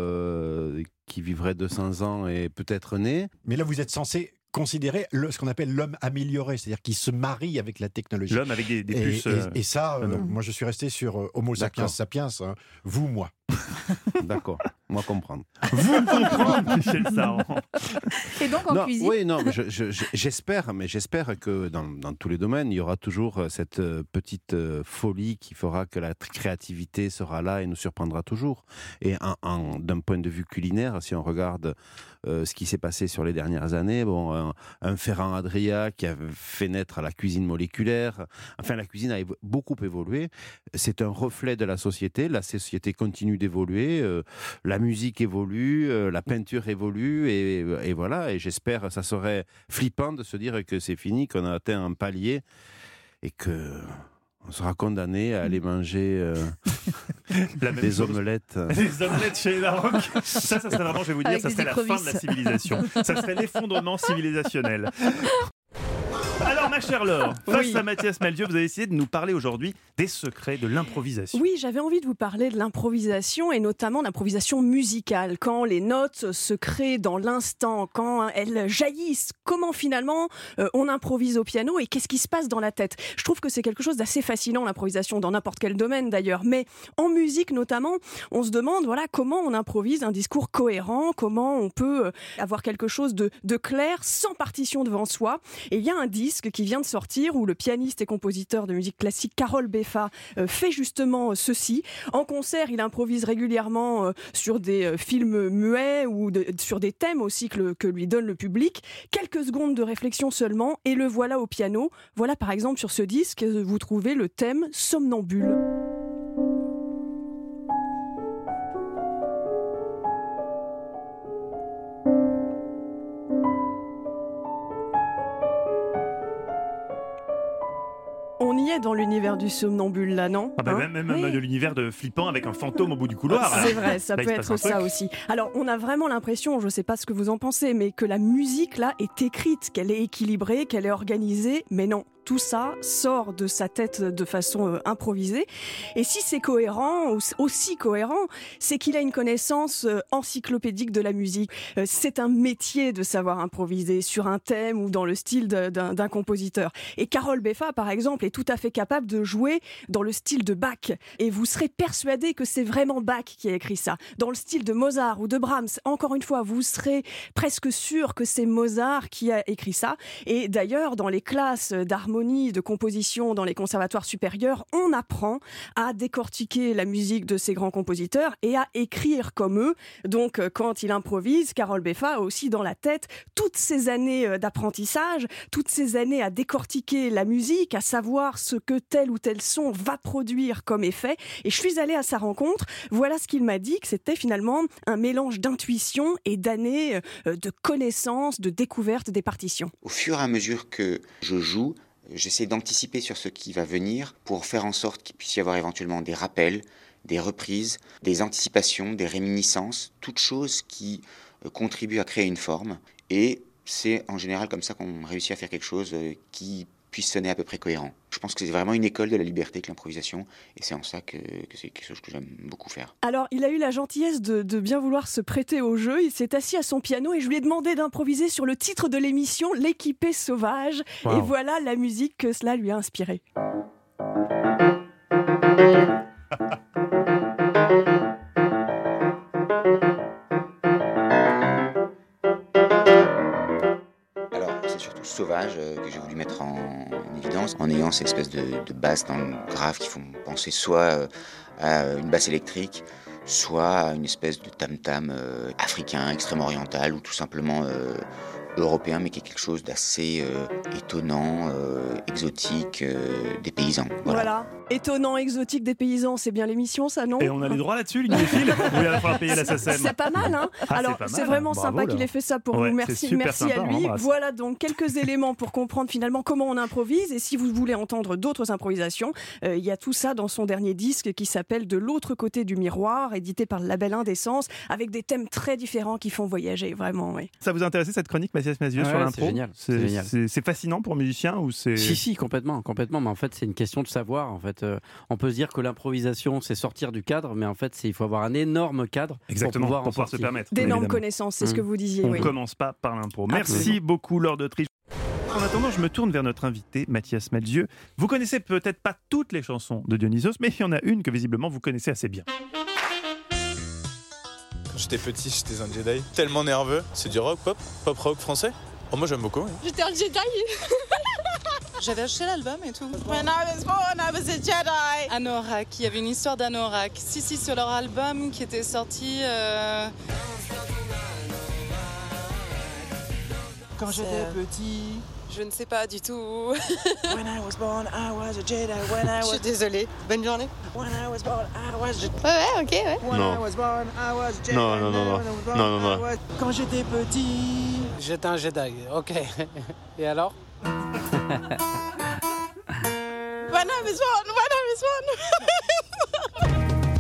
euh, qui vivrait deux cents ans est peut-être né. Mais là, vous êtes censé considérer le, ce qu'on appelle l'homme amélioré, c'est-à-dire qui se marie avec la technologie. L'homme avec des, des et, puces. et, euh, et ça, euh, non. moi je suis resté sur euh, Homo sapiens D'accord. sapiens, hein. Vous, moi. D'accord, moi comprendre. Vous comprendre, Michel Saran. Et donc en non, cuisine Oui, non, mais je- je- je- j'espère, mais j'espère que dans, dans tous les domaines, il y aura toujours euh, cette euh, petite euh, folie qui fera que la t- créativité sera là et nous surprendra toujours. Et en- en- d'un point de vue culinaire, si on regarde euh, ce qui s'est passé sur les dernières années, bon, un, un Ferran Adria qui a fait naître la cuisine moléculaire. Enfin, la cuisine a évo- beaucoup évolué. C'est un reflet de la société. La société continue d'évoluer. euh, la musique évolue, euh, la peinture évolue, et, et voilà. Et j'espère, ça serait flippant de se dire que c'est fini, qu'on a atteint un palier et que on sera condamné à aller manger euh, La même des chose. omelettes. Les omelettes chez les Larocques. Ça, ça serait vraiment, je vais vous dire, Avec ça des serait la fin de la écrevisses. civilisation. Ça serait l'effondrement civilisationnel. Alors, ma chère Laure, face Oui. à Mathias Malzieu, vous avez essayé de nous parler aujourd'hui des secrets de l'improvisation. Oui, j'avais envie de vous parler de l'improvisation et notamment l'improvisation musicale. Quand les notes se créent dans l'instant, quand elles jaillissent, comment finalement euh, on improvise au piano et qu'est-ce qui se passe dans la tête? Je trouve que c'est quelque chose d'assez fascinant, l'improvisation, dans n'importe quel domaine d'ailleurs. Mais en musique notamment, on se demande voilà, comment on improvise un discours cohérent, comment on peut euh, avoir quelque chose de, de clair sans partition devant soi. Et il y a un disque qui vient de sortir où le pianiste et compositeur de musique classique Karol Beffa euh, fait justement ceci. En concert, il improvise régulièrement euh, sur des euh, films muets ou de- sur des thèmes aussi que, le- que lui donne le public. Quelques secondes de réflexion seulement et le voilà au piano. Voilà par exemple sur ce disque, euh, vous trouvez le thème Somnambule. On y est dans l'univers du somnambule là, non? Ah bah Hein même même, même Oui. de l'univers de flippant avec un fantôme au bout du couloir. C'est vrai, ça Là, il peut se passe être un ça truc. aussi. Alors, on a vraiment l'impression, je ne sais pas ce que vous en pensez, mais que la musique là est écrite, qu'elle est équilibrée, qu'elle est organisée, mais non. Tout ça sort de sa tête de façon euh, improvisée. Et si c'est cohérent, ou s- aussi cohérent, c'est qu'il a une connaissance euh, encyclopédique de la musique. Euh, c'est un métier de savoir improviser sur un thème ou dans le style de- d'un d'un compositeur. Et Karol Beffa, par exemple, est tout à fait capable de jouer dans le style de Bach. Et vous serez persuadé que c'est vraiment Bach qui a écrit ça. Dans le style de Mozart ou de Brahms, encore une fois, vous serez presque sûr que c'est Mozart qui a écrit ça. Et d'ailleurs, dans les classes d'harmonie, de composition dans les conservatoires supérieurs, on apprend à décortiquer la musique de ces grands compositeurs et à écrire comme eux. Donc, euh, quand il improvise, Karol Beffa a aussi dans la tête toutes ces années euh, d'apprentissage, toutes ces années à décortiquer la musique, à savoir ce que tel ou tel son va produire comme effet. Et je suis allée à sa rencontre. Voilà ce qu'il m'a dit, que c'était finalement un mélange d'intuition et d'années euh, de connaissances, de découverte des partitions. Au fur et à mesure que je joue, j'essaie d'anticiper sur ce qui va venir pour faire en sorte qu'il puisse y avoir éventuellement des rappels, des reprises, des anticipations, des réminiscences, toutes choses qui euh, contribuent à créer une forme. Et c'est en général comme ça qu'on réussit à faire quelque chose qui puisse sonner à peu près cohérent. Je pense que c'est vraiment une école de la liberté que l'improvisation, et c'est en ça que, que c'est quelque chose que j'aime beaucoup faire. Alors, il a eu la gentillesse de, de bien vouloir se prêter au jeu. Il s'est assis à son piano et je lui ai demandé d'improviser sur le titre de l'émission, L'équipé sauvage. Wow. Et voilà la musique que cela lui a inspiré. Sauvage euh, que j'ai voulu mettre en, en évidence en ayant cette espèce de, de basses dans le grave qui font penser soit euh, à une basse électrique, soit à une espèce de tam-tam euh, africain, extrême-oriental ou tout simplement euh, européen, mais qui est quelque chose d'assez euh, étonnant, euh, exotique, euh, des paysans. Voilà. voilà. Étonnant, exotique des paysans, c'est bien l'émission, ça, non? Et on a les droits là-dessus, l'Ignophile? Oui, il va falloir payer la S A C E M. C'est pas mal, hein? Ah, Alors, c'est, c'est vraiment Bravo, sympa là. qu'il ait fait ça pour ouais, nous. Merci, merci sympa, à lui. Voilà donc quelques éléments pour comprendre finalement comment on improvise. Et si vous voulez entendre d'autres improvisations, euh, il y a tout ça dans son dernier disque qui s'appelle De l'autre côté du miroir, édité par le label Indécence, avec des thèmes très différents qui font voyager, vraiment, oui. Ça vous a intéressé cette chronique, Mathias Mazieux, ouais, sur l'impro? C'est génial. C'est, c'est, génial. C'est, c'est fascinant pour un musicien ou c'est... Si, si, complètement, complètement. Mais en fait, c'est une question de savoir. En fait, euh, on peut se dire que l'improvisation, c'est sortir du cadre, mais en fait, c'est, il faut avoir un énorme cadre. Exactement, pour pouvoir, pour pouvoir se permettre. D'énormes connaissances, c'est mmh. ce que vous disiez. On ne oui. commence pas par l'impro. Merci Absolument. beaucoup, Laure d'Autriche. En attendant, je me tourne vers notre invité, Mathias Mazieux. Vous connaissez peut-être pas toutes les chansons de Dionysos, mais il y en a une que visiblement vous connaissez assez bien. Quand j'étais petit, j'étais un Jedi. Tellement nerveux. C'est du rock, pop, pop rock français. Oh, moi, j'aime beaucoup. Oui. J'étais un Jedi. J'avais acheté l'album et tout. When I was born, I was a Jedi. Anorak, il y avait une histoire d'Anorak. Si, si, sur leur album qui était sorti... Euh... Quand j'étais euh... petit... Je ne sais pas du tout. When I was born, I was a Jedi. When I was... Je suis désolée. Bonne journée. When I was born, I was a Jedi. Ouais, ouais, ok, ouais. When non. I was born, I was a Jedi. Non, non, non, non. non, non, non. Was... Quand j'étais petit... J'étais un Jedi, ok. Et alors? When I was born, when I was born.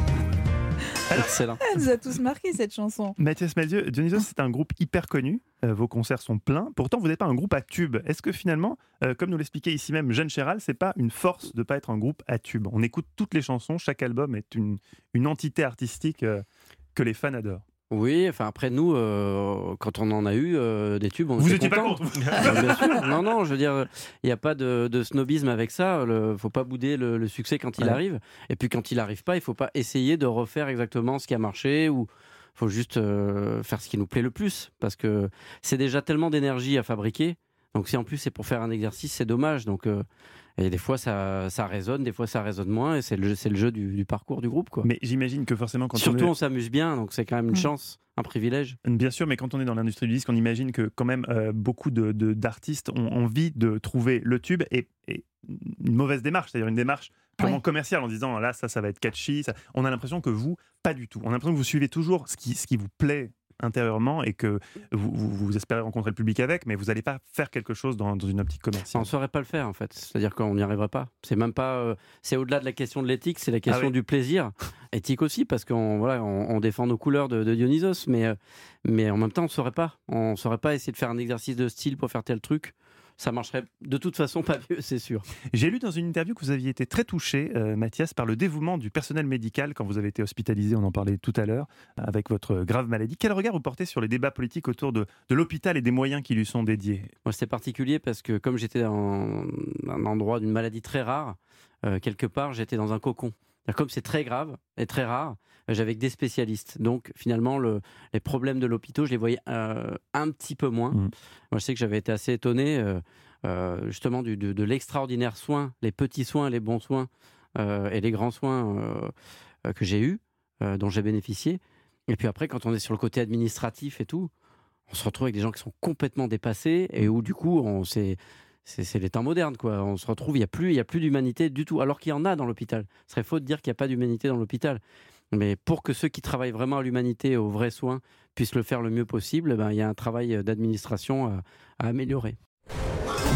Excellent. Elle nous a tous marqué cette chanson. Mathias Mazieux, Dionysos, c'est un groupe hyper connu. Euh, vos concerts sont pleins. Pourtant, vous n'êtes pas un groupe à tube. Est-ce que finalement, euh, comme nous l'expliquait ici même Jeanne Chéral, c'est pas une force de ne pas être un groupe à tube? On écoute toutes les chansons, chaque album est une, une entité artistique euh, que les fans adorent. Oui, enfin après nous, euh, quand on en a eu euh, des tubes, on Vous était étiez contents. pas contre euh, bien sûr. Non, non, je veux dire, il n'y a pas de, de snobisme avec ça. Il ne faut pas bouder le, le succès quand il ouais. arrive. Et puis quand il n'arrive pas, il ne faut pas essayer de refaire exactement ce qui a marché ou il faut juste euh, faire ce qui nous plaît le plus. Parce que c'est déjà tellement d'énergie à fabriquer. Donc si en plus c'est pour faire un exercice, c'est dommage. Donc... Euh, Et des fois, ça, ça résonne, des fois, ça résonne moins. Et c'est le jeu, c'est le jeu du, du parcours du groupe, quoi. Mais j'imagine que forcément, quand Surtout, on, est... on s'amuse bien, donc c'est quand même une mmh. chance, un privilège. Bien sûr, mais quand on est dans l'industrie du disque, on imagine que quand même euh, beaucoup de, de, d'artistes ont envie de trouver le tube et, et une mauvaise démarche, c'est-à-dire une démarche purement ouais. commerciale en disant là, ça, ça va être catchy. Ça... On a l'impression que vous, pas du tout. On a l'impression que vous suivez toujours ce qui, ce qui vous plaît intérieurement et que vous, vous, vous espérez rencontrer le public avec, mais vous n'allez pas faire quelque chose dans, dans une optique commerciale. On ne saurait pas le faire en fait, c'est-à-dire qu'on n'y arriverait pas. C'est même pas, euh, c'est au-delà de la question de l'éthique, c'est la question ah oui. du plaisir, éthique aussi parce qu'on voilà, on, on défend nos couleurs de, de Dionysos, mais euh, mais en même temps on ne saurait pas, on ne saurait pas essayer de faire un exercice de style pour faire tel truc. Ça marcherait de toute façon pas mieux, c'est sûr. J'ai lu dans une interview que vous aviez été très touché, euh, Mathias, par le dévouement du personnel médical quand vous avez été hospitalisé, on en parlait tout à l'heure, avec votre grave maladie. Quel regard vous portez sur les débats politiques autour de, de l'hôpital et des moyens qui lui sont dédiés? Moi, c'était particulier parce que comme j'étais dans un endroit d'une maladie très rare, euh, quelque part, j'étais dans un cocon. Comme c'est très grave et très rare, j'avais que des spécialistes. Donc finalement, le, les problèmes de l'hôpital, je les voyais euh, un petit peu moins. Mmh. Moi, je sais que j'avais été assez étonné euh, euh, justement du, de, de l'extraordinaire soin, les petits soins, les bons soins euh, et les grands soins euh, que j'ai eus, euh, dont j'ai bénéficié. Et puis après, quand on est sur le côté administratif et tout, on se retrouve avec des gens qui sont complètement dépassés et où du coup, on s'est... C'est, c'est les temps modernes, quoi. On se retrouve, il n'y a plus, il y a plus d'humanité du tout, alors qu'il y en a dans l'hôpital. Ce serait faux de dire qu'il n'y a pas d'humanité dans l'hôpital. Mais pour que ceux qui travaillent vraiment à l'humanité, aux vrais soins, puissent le faire le mieux possible, ben, il y a un travail d'administration à, à améliorer. Bonjour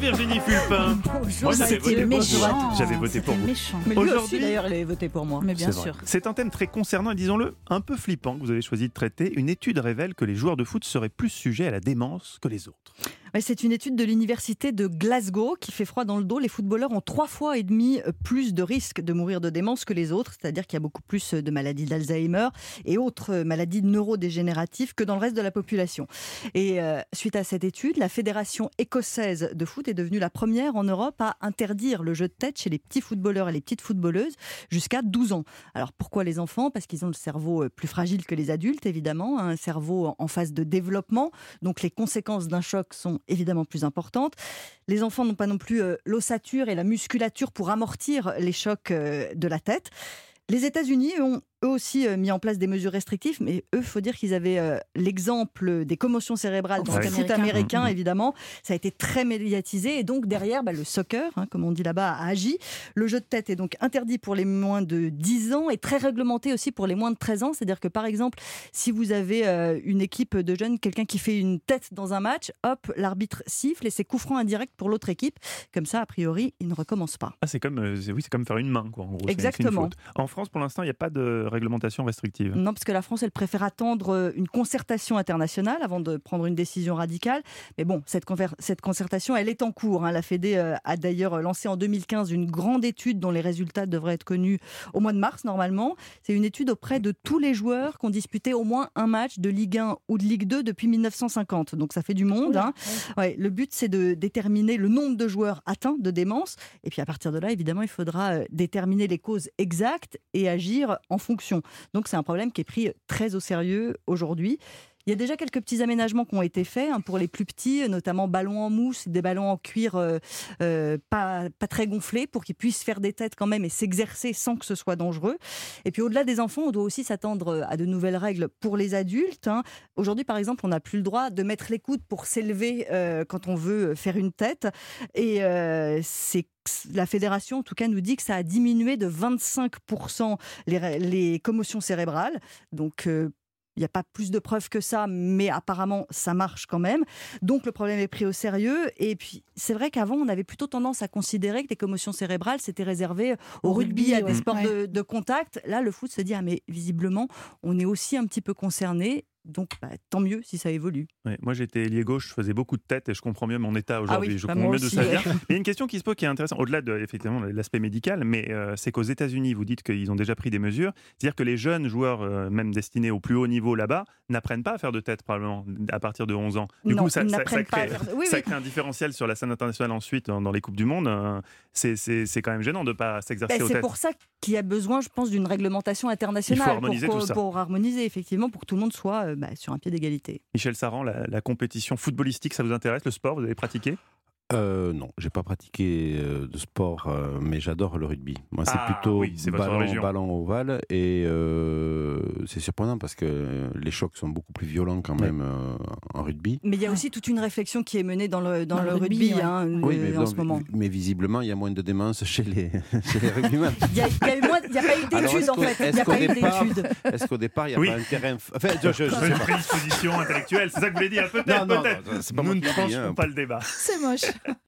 Virginie Fulpin. Bonjour, Moi, j'avais voté, méchant. j'avais voté pour vous. Méchant. Mais lui aussi, d'ailleurs, il avait voté pour moi. Mais bien C'est sûr. vrai. C'est un thème très concernant et disons-le, un peu flippant que vous avez choisi de traiter. Une étude révèle que les joueurs de foot seraient plus sujets à la démence que les autres. Ouais, c'est une étude de l'université de Glasgow qui fait froid dans le dos. Les footballeurs ont trois fois et demi plus de risques de mourir de démence que les autres, c'est-à-dire qu'il y a beaucoup plus de maladies d'Alzheimer et autres maladies neurodégénératives que dans le reste de la population. Et euh, suite à cette étude, la fédération écossaise de foot est devenue la première en Europe à interdire le jeu de tête chez les petits footballeurs et les petites footballeuses jusqu'à douze ans. Alors pourquoi les enfants ? Parce qu'ils ont le cerveau plus fragile que les adultes, évidemment, un cerveau en phase de développement, donc les conséquences d'un choc sont évidemment plus importantes. Les enfants n'ont pas non plus euh, l'ossature et la musculature pour amortir les chocs euh, de la tête. Les États-Unis ont eux aussi euh, mis en place des mesures restrictives, mais eux, il faut dire qu'ils avaient euh, l'exemple des commotions cérébrales dans le foot américain, évidemment. Ça a été très médiatisé et donc derrière, bah, le soccer, hein, comme on dit là-bas, a agi. Le jeu de tête est donc interdit pour les moins de dix ans et très réglementé aussi pour les moins de treize ans. C'est-à-dire que par exemple, si vous avez euh, une équipe de jeunes, quelqu'un qui fait une tête dans un match, hop, l'arbitre siffle et c'est coup franc indirect pour l'autre équipe. Comme ça, a priori, il ne recommence pas. Ah, c'est comme, euh, c'est, oui, c'est comme faire une main, quoi, en gros. Exactement. C'est une faute. En France, pour l'instant, il n'y a pas de réglementation restrictive. Non, parce que la France, elle préfère attendre une concertation internationale avant de prendre une décision radicale. Mais bon, cette, conver- cette concertation, elle est en cours. Hein. La Fédé euh, a d'ailleurs lancé en deux mille quinze une grande étude dont les résultats devraient être connus au mois de mars, normalement. C'est une étude auprès de tous les joueurs qui ont disputé au moins un match de Ligue un ou de Ligue deux depuis mille neuf cent cinquante. Donc ça fait du monde. Hein. Ouais, le but, c'est de déterminer le nombre de joueurs atteints de démence. Et puis à partir de là, évidemment, il faudra euh, déterminer les causes exactes et agir en fonction. Donc c'est un problème qui est pris très au sérieux aujourd'hui. Il y a déjà quelques petits aménagements qui ont été faits hein, pour les plus petits, notamment ballons en mousse, des ballons en cuir euh, euh, pas, pas très gonflés pour qu'ils puissent faire des têtes quand même et s'exercer sans que ce soit dangereux. Et puis au-delà des enfants, on doit aussi s'attendre à de nouvelles règles pour les adultes. Hein. Aujourd'hui, par exemple, on n'a plus le droit de mettre les coudes pour s'élever euh, quand on veut faire une tête. Et euh, c'est la fédération, en tout cas, nous dit que ça a diminué de vingt-cinq pour cent les, les commotions cérébrales. Donc, euh, il n'y a pas plus de preuves que ça, mais apparemment, ça marche quand même. Donc, le problème est pris au sérieux. Et puis, c'est vrai qu'avant, on avait plutôt tendance à considérer que les commotions cérébrales, c'était réservé au, au rugby, rugby, à des ouais. sports ouais. de, de contact. Là, le foot se dit, ah, mais visiblement, on est aussi un petit peu concerné. Donc, bah, tant mieux si ça évolue. Ouais, moi, j'étais ailier gauche, je faisais beaucoup de têtes et je comprends mieux mon état aujourd'hui. Ah oui, je bah comprends mieux aussi, de ça vient. ouais. Il y a une question qui se pose qui est intéressante, au-delà de effectivement l'aspect médical, mais euh, c'est qu'aux États-Unis, vous dites qu'ils ont déjà pris des mesures. C'est-à-dire que les jeunes joueurs, euh, même destinés au plus haut niveau là-bas, n'apprennent pas à faire de tête probablement à partir de onze ans. Du non, coup, ça, ça, ça, crée, pas faire... oui, ça oui. crée un différentiel sur la scène internationale ensuite dans, dans les Coupes du Monde. Euh, c'est, c'est, c'est quand même gênant de ne pas s'exercer ben, aux c'est têtes. pour ça qu'il y a besoin, je pense, d'une réglementation internationale. Il faut harmoniser pour, tout ça. Pour harmoniser, effectivement, pour que tout le monde soit euh, bah, sur un pied d'égalité. Michel Saran, la, la compétition footballistique, ça vous intéresse? Le sport, vous avez pratiqué? Euh, non, j'ai pas pratiqué euh, de sport, euh, mais j'adore le rugby. Moi, c'est ah, plutôt oui, c'est ballon, ballon ovale, et euh, c'est surprenant parce que les chocs sont beaucoup plus violents quand même ouais. euh, en rugby. Mais il y a aussi toute une réflexion qui est menée dans le, dans dans le, le rugby, rugby ouais. hein, oui, euh, mais, en non, ce moment. Mais visiblement, il y a moins de démence chez les, chez les rugbymen. Il n'y a, a, a pas eu d'études en fait. Il n'y a pas eu d'études. Est-ce qu'au départ, il n'y a oui. pas un terrain... Enfin, je, je, je une prédisposition intellectuelle, c'est ça que vous voulez dire? Peut-être, non, non, peut-être. Non, c'est pas Nous ne trancherons hein. pas le débat. C'est moche.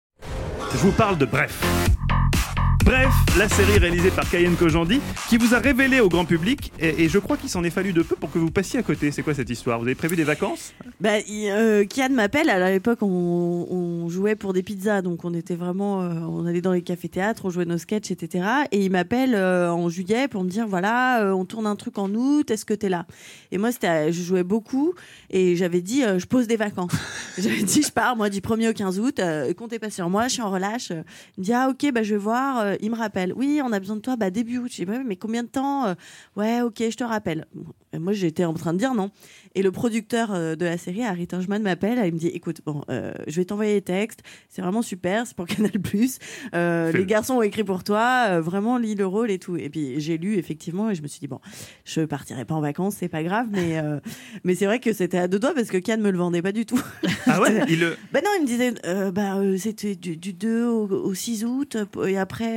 Je vous parle de Bref. Bref, la série réalisée par Kayenne Kojandi qui vous a révélé au grand public et, et je crois qu'il s'en est fallu de peu pour que vous passiez à côté. C'est quoi cette histoire? Vous avez prévu des vacances? Bah, euh, Kian m'appelle. À l'époque, on, on jouait pour des pizzas, donc on était vraiment, euh, on allait dans les cafés-théâtres, on jouait nos sketchs, et cetera. Et il m'appelle euh, en juillet pour me dire voilà, euh, on tourne un truc en août. Est-ce que t'es là? Et moi, c'était, je jouais beaucoup et j'avais dit euh, je pose des vacances. J'avais dit je pars moi du premier au quinze août. Euh, comptez pas sur moi, je suis en relâche. Il me dit ah ok, bah je vais voir. Euh, il me rappelle. Oui, on a besoin de toi, bah début août. Je dis, mais combien de temps? Ouais, ok, je te rappelle. Et moi, j'étais en train de dire non. Et le producteur de la série, Harry Tangman, m'appelle. Il me dit, écoute, bon, euh, je vais t'envoyer les textes. C'est vraiment super, c'est pour Canal+. Euh, les garçons ont écrit pour toi. Euh, vraiment, lis le rôle et tout. Et puis, j'ai lu, effectivement, et je me suis dit, bon, je partirai pas en vacances, c'est pas grave. Mais, euh, mais c'est vrai que c'était à deux doigts parce que Kian me le vendait pas du tout. Ah ouais il le... Bah non, il me disait, euh, bah, euh, c'était du, du deux au, au six août. Et après,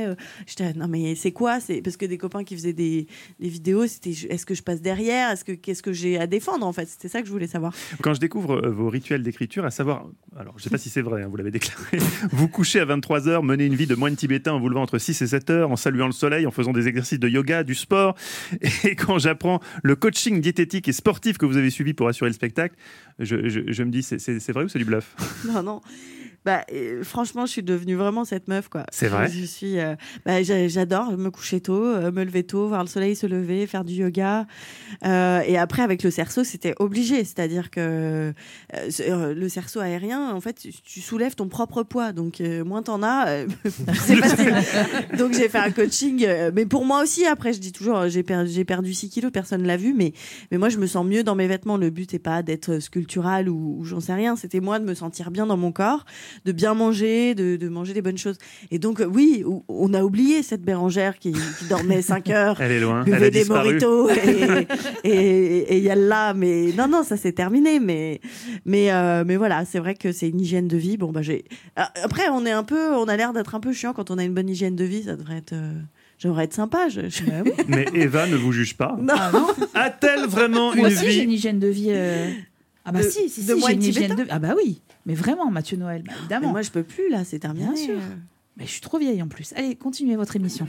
euh, j'étais non mais c'est quoi, c'est parce que des copains qui faisaient des, des vidéos, c'était est-ce que je passe derrière, est-ce que qu'est-ce que j'ai à défendre en fait, c'était ça que je voulais savoir. Quand je découvre euh, vos rituels d'écriture, à savoir, alors je ne sais pas si c'est vrai, hein, vous l'avez déclaré, vous couchez à vingt-trois heures, menez une vie de moine tibétain en vous levant entre six et sept heures, en saluant le soleil, en faisant des exercices de yoga, du sport. Et quand j'apprends le coaching diététique et sportif que vous avez suivi pour assurer le spectacle, je, je, je me dis, c'est, c'est, c'est vrai ou c'est du bluff? Non, non. Bah, euh, franchement, je suis devenue vraiment cette meuf, quoi. C'est vrai. Je suis, euh, bah, j'adore me coucher tôt, euh, me lever tôt, voir le soleil se lever, faire du yoga. Euh, et après, avec le cerceau, c'était obligé. C'est-à-dire que euh, le cerceau aérien, en fait, tu, tu soulèves ton propre poids. Donc, euh, moins t'en as, euh, c'est facile. Donc, j'ai fait un coaching. Euh, mais pour moi aussi, après, je dis toujours, j'ai perdu, j'ai perdu six kilos, personne ne l'a vu. Mais, mais moi, je me sens mieux dans mes vêtements. Le but n'est pas d'être sculptural ou, ou j'en sais rien. C'était moi de me sentir bien dans mon corps, de bien manger, de, de manger des bonnes choses. Et donc, oui, on a oublié cette Bérangère qui, qui dormait cinq heures. Elle est loin. Buvait Elle a des disparu. mojitos et, et, et y a là. Mais non, non, ça s'est terminé. Mais, mais, euh, mais voilà, c'est vrai que c'est une hygiène de vie. Bon, bah, j'ai... Après, on est un peu, on a l'air d'être un peu chiant quand on a une bonne hygiène de vie. Ça devrait être... Euh... J'aimerais être sympa. Je... Je... Mais Eva ne vous juge pas. Non. Ah non. A-t-elle vraiment Moi une aussi, vie j'ai une hygiène de vie. Euh... Ah bah De- si, si, de si, moine j'ai une hygiène tibétain de vie. Ah bah oui, mais vraiment, Mathieu Noël, bah, évidemment. Mais moi, je peux plus là, c'est terminé. Bien sûr. Mais je suis trop vieille en plus. Allez, continuez votre émission.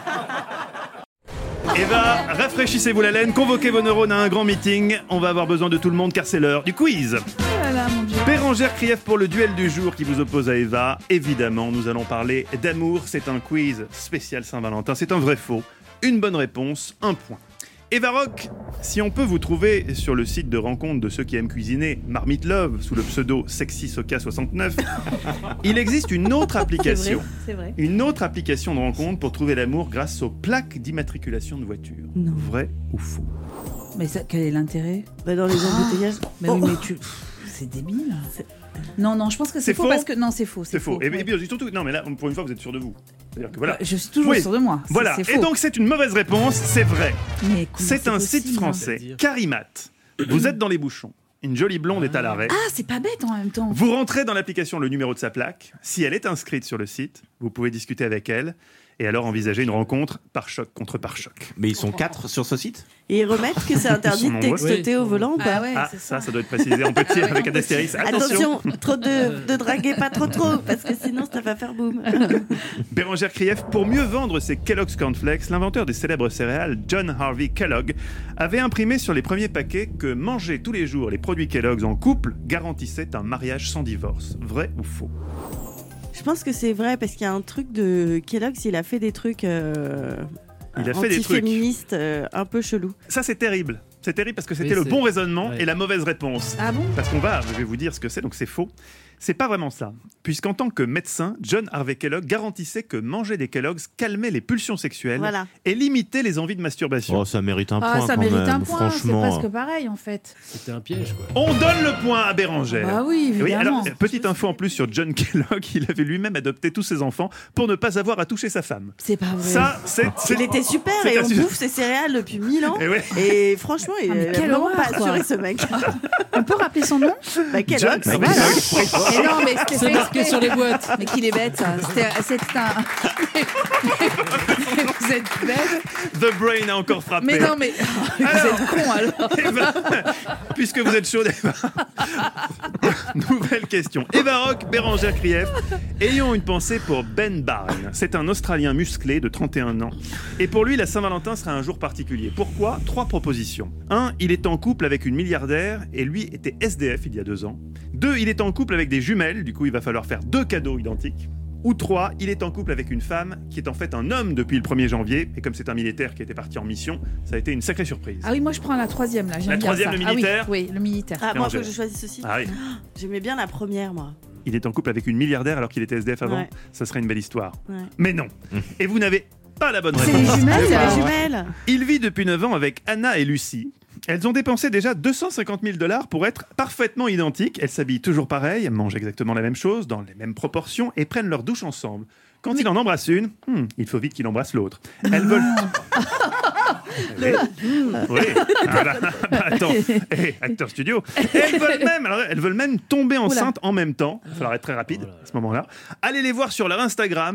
Eva, rafraîchissez-vous la laine, convoquez vos neurones à un grand meeting. On va avoir besoin de tout le monde car c'est l'heure du quiz. Oh là là, mon Dieu. Bérangère Krief pour le duel du jour qui vous oppose à Eva. Évidemment, nous allons parler d'amour. C'est un quiz spécial Saint-Valentin. C'est un vrai faux. Une bonne réponse, un point. Eva Rock, si on peut vous trouver sur le site de rencontre de ceux qui aiment cuisiner, Marmite Love, sous le pseudo Sexy Soca soixante-neuf, il existe une autre application. C'est vrai, c'est vrai. Une autre application de rencontre pour trouver l'amour grâce aux plaques d'immatriculation de voiture. Non. Vrai ou faux? Mais ça, quel est l'intérêt? Bah, dans les embouteillages. Mais oui, mais tu... C'est débile. Non, non, je pense que c'est C'est faux, faux parce que... Non, c'est faux. C'est faux. Et, ouais. et puis surtout, non mais là, pour une fois, vous êtes sûr de vous. C'est-à-dire que voilà. Je suis toujours Oui. sûre de moi. C'est- Voilà. c'est Et faux. donc c'est une mauvaise réponse, c'est vrai. Mais comment C'est un possible, site français, Carimat. Vous êtes dans les bouchons. Une jolie blonde est à l'arrêt. Ah, c'est pas bête en même temps. Vous rentrez dans l'application le numéro de sa plaque. Si elle est inscrite sur le site, vous pouvez discuter avec elle et alors envisager une rencontre par choc contre par choc. Mais ils sont quatre sur ce site? Et remettre que c'est interdit Ils de sont nombreux. textoter au volant ou pas? Ah ouais, Ah, c'est ça, ça doit être précisé en petit avec un astérisque. Attention, Attention, trop de, de draguer, pas trop trop, parce que sinon ça va faire boum. Bérangère Krief, pour mieux vendre ses Kellogg's Cornflakes, l'inventeur des célèbres céréales John Harvey Kellogg avait imprimé sur les premiers paquets que manger tous les jours les produits Kellogg's en couple garantissait un mariage sans divorce. Vrai ou faux? Je pense que c'est vrai, parce qu'il y a un truc de Kellogg's, il a fait des trucs euh, Il a fait des trucs. antiféministes euh, un peu chelous. Ça, c'est terrible. C'est terrible parce que c'était Oui, le c'est- bon raisonnement ouais. et la mauvaise réponse. Ah bon? Parce qu'on va, je vais vous dire ce que c'est, donc c'est faux. C'est pas vraiment ça. Puisqu'en tant que médecin, John Harvey Kellogg garantissait que manger des Kellogg's calmait les pulsions sexuelles Voilà. et limitait les envies de masturbation. Oh, ça mérite un Ah, point ça quand mérite même, un point, c'est franchement. presque pareil en fait. C'était un piège, quoi. On donne le point à Bérangère. Bah oui, Et évidemment. alors, petite info en plus sur John Kellogg, il avait lui-même adopté tous ses enfants pour ne pas avoir à toucher sa femme. C'est pas vrai. Ça, c'est... c'est- Il était super c'est et un on sujet. bouffe ses céréales depuis mille ans. Et ouais. Et franchement, il Ah, mais est quelle vraiment horreur, pas quoi. assuré ce mec. On peut rappeler son nom? Bah, Kellogg's, John- voilà. Mais non, mais c'était C'est fait marqué exprès. sur les boîtes. Mais qu'il est bête, ça. C'était c'était un. Vous êtes bête. The Brain a encore frappé. Mais non, mais. Vous êtes con alors. Eh ben, puisque vous êtes chaud, Eva. Nouvelle question. Eva Rock, Bérangère Krief. Ayons une pensée pour Ben Barnes. C'est un Australien musclé de trente et un ans. Et pour lui, la Saint-Valentin sera un jour particulier. Pourquoi? Trois propositions. Un, il est en couple avec une milliardaire et lui était S D F il y a deux ans. Deux, il est en couple avec des jumelles. Du coup, il va falloir faire deux cadeaux identiques. Ou trois, il est en couple avec une femme qui est en fait un homme depuis le premier janvier. Et comme c'est un militaire qui était parti en mission, ça a été une sacrée surprise. Ah oui, moi je prends la troisième là. j'aime La bien troisième, ça. le Ah oui, militaire oui, le militaire. Ah, moi, faut Bérangère. que je choisisse aussi. Ah oui. J'aimais bien la première, moi. Il est en couple avec une milliardaire alors qu'il était S D F avant. Ouais. Ça serait une belle histoire. Ouais. Mais non. Et vous n'avez pas la bonne C'est réponse. les jumelles, C'est c'est pas les vrai. jumelles. Il vit depuis neuf ans avec Anna et Lucie. Elles ont dépensé déjà deux cent cinquante mille dollars pour être parfaitement identiques. Elles s'habillent toujours pareil, mangent exactement la même chose, dans les mêmes proportions et prennent leur douche ensemble. Quand il en embrasse une, hmm, il faut vite qu'il embrasse l'autre. Elles veulent... Oui. Oui. Ah bah, bah, attends, hey, acteur studio. Et elles veulent même, alors, elles veulent même tomber enceinte en même temps. Il va falloir être très rapide à ce moment-là. Allez les voir sur leur Instagram.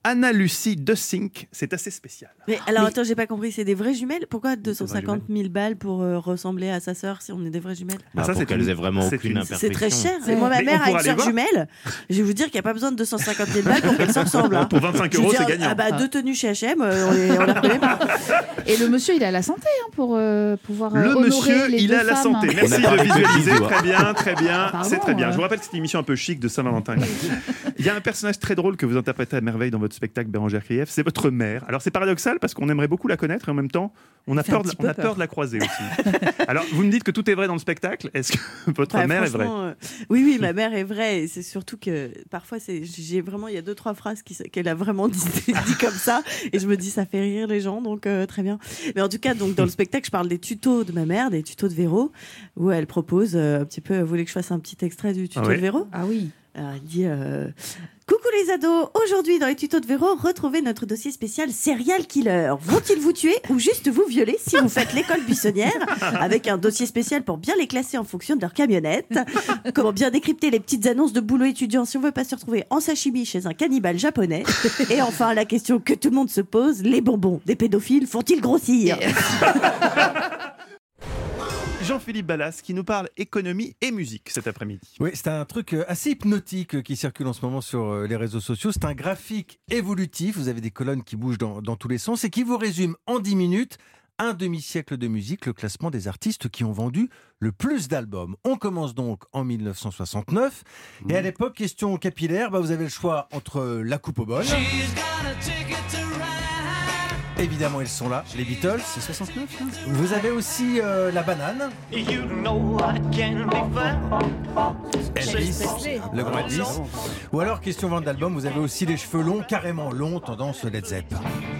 Anna Lucie de Sink, c'est assez spécial. Mais alors Mais- attends, j'ai pas compris, c'est des vraies jumelles? Pourquoi deux cent cinquante mille balles pour euh, ressembler à sa sœur si on est des vraies jumelles? Bah, ça, pour qu'elles aient vraiment c'est aucune une- imperfection. C'est très cher. Ouais. Et moi, ma Mais mère on a une pourra aller sœur voir. jumelle. Je vais vous dire qu'il n'y a pas besoin de deux cent cinquante mille balles pour qu'elles se ressemblent. hein. Pour vingt-cinq Je veux euros, dire, c'est gagnant. Ah bah, deux tenues chez H et M, euh, on les, on les reconnaît pas. Et le monsieur, il a la santé hein, pour euh, pouvoir euh, Le honorer monsieur, les il deux a la femmes. santé. On Merci a de parlé que visualiser. bisous, hein. Très bien, très bien. Pardon, c'est très bien. euh. Je vous rappelle que c'est une émission un peu chic de Saint-Valentin. Il y a un personnage très drôle que vous interprétez à merveille dans votre spectacle, Bérangère Krief. C'est votre mère. Alors c'est paradoxal parce qu'on aimerait beaucoup la connaître et en même temps, on a, fait peur un de, petit on peu a peur. peur de la croiser aussi. Alors vous me dites que tout est vrai dans le spectacle. Est-ce que votre Bah, mère est vraie? franchement, euh, Oui, oui, ma mère est vraie. Et c'est surtout que parfois, c'est, j'ai vraiment, il y a deux, trois phrases qui, s- qu'elle a vraiment dit, dit comme ça. Et je me dis, ça fait rire les gens, donc euh, très bien. Mais en tout cas, donc, dans le spectacle, je parle des tutos de ma mère, des tutos de Véro, où elle propose euh, un petit peu, vous voulez que je fasse un petit extrait du tuto Ah ouais. de Véro? Ah oui. Alors, elle dit euh, coucou les ados, aujourd'hui dans les tutos de Véro, retrouvez notre dossier spécial serial killer. Vont-ils vous tuer ou juste vous violer si vous faites l'école buissonnière? Avec un dossier spécial pour bien les classer en fonction de leur camionnette. Comment bien décrypter les petites annonces de boulot étudiant si on veut pas se retrouver en sashimi chez un cannibale japonais. Et enfin la question que tout le monde se pose, les bonbons des pédophiles font-ils grossir? Jean-Philippe Ballas qui nous parle économie et musique cet après-midi. Oui, c'est un truc euh, assez hypnotique euh, qui circule en ce moment sur euh, les réseaux sociaux. C'est un graphique évolutif. Vous avez des colonnes qui bougent dans, dans tous les sens et qui vous résume en dix minutes un demi-siècle de musique, le classement des artistes qui ont vendu le plus d'albums. On commence donc en mille neuf cent soixante-neuf. Et à l'époque, question capillaire, bah, vous avez le choix entre la coupe au bol. Évidemment, ils sont là, les Beatles. C'est soixante-neuf, ça. Vous avez aussi euh, la banane. Elvis, le grand Elvis. Ou alors, question vente d'album, vous avez aussi les cheveux longs, carrément longs, tendance Led Zepp.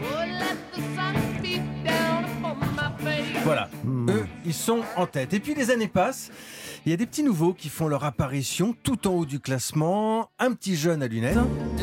Voilà, eux, ils sont en tête. Et puis les années passent, il y a des petits nouveaux qui font leur apparition tout en haut du classement. Un petit jeune à lunettes.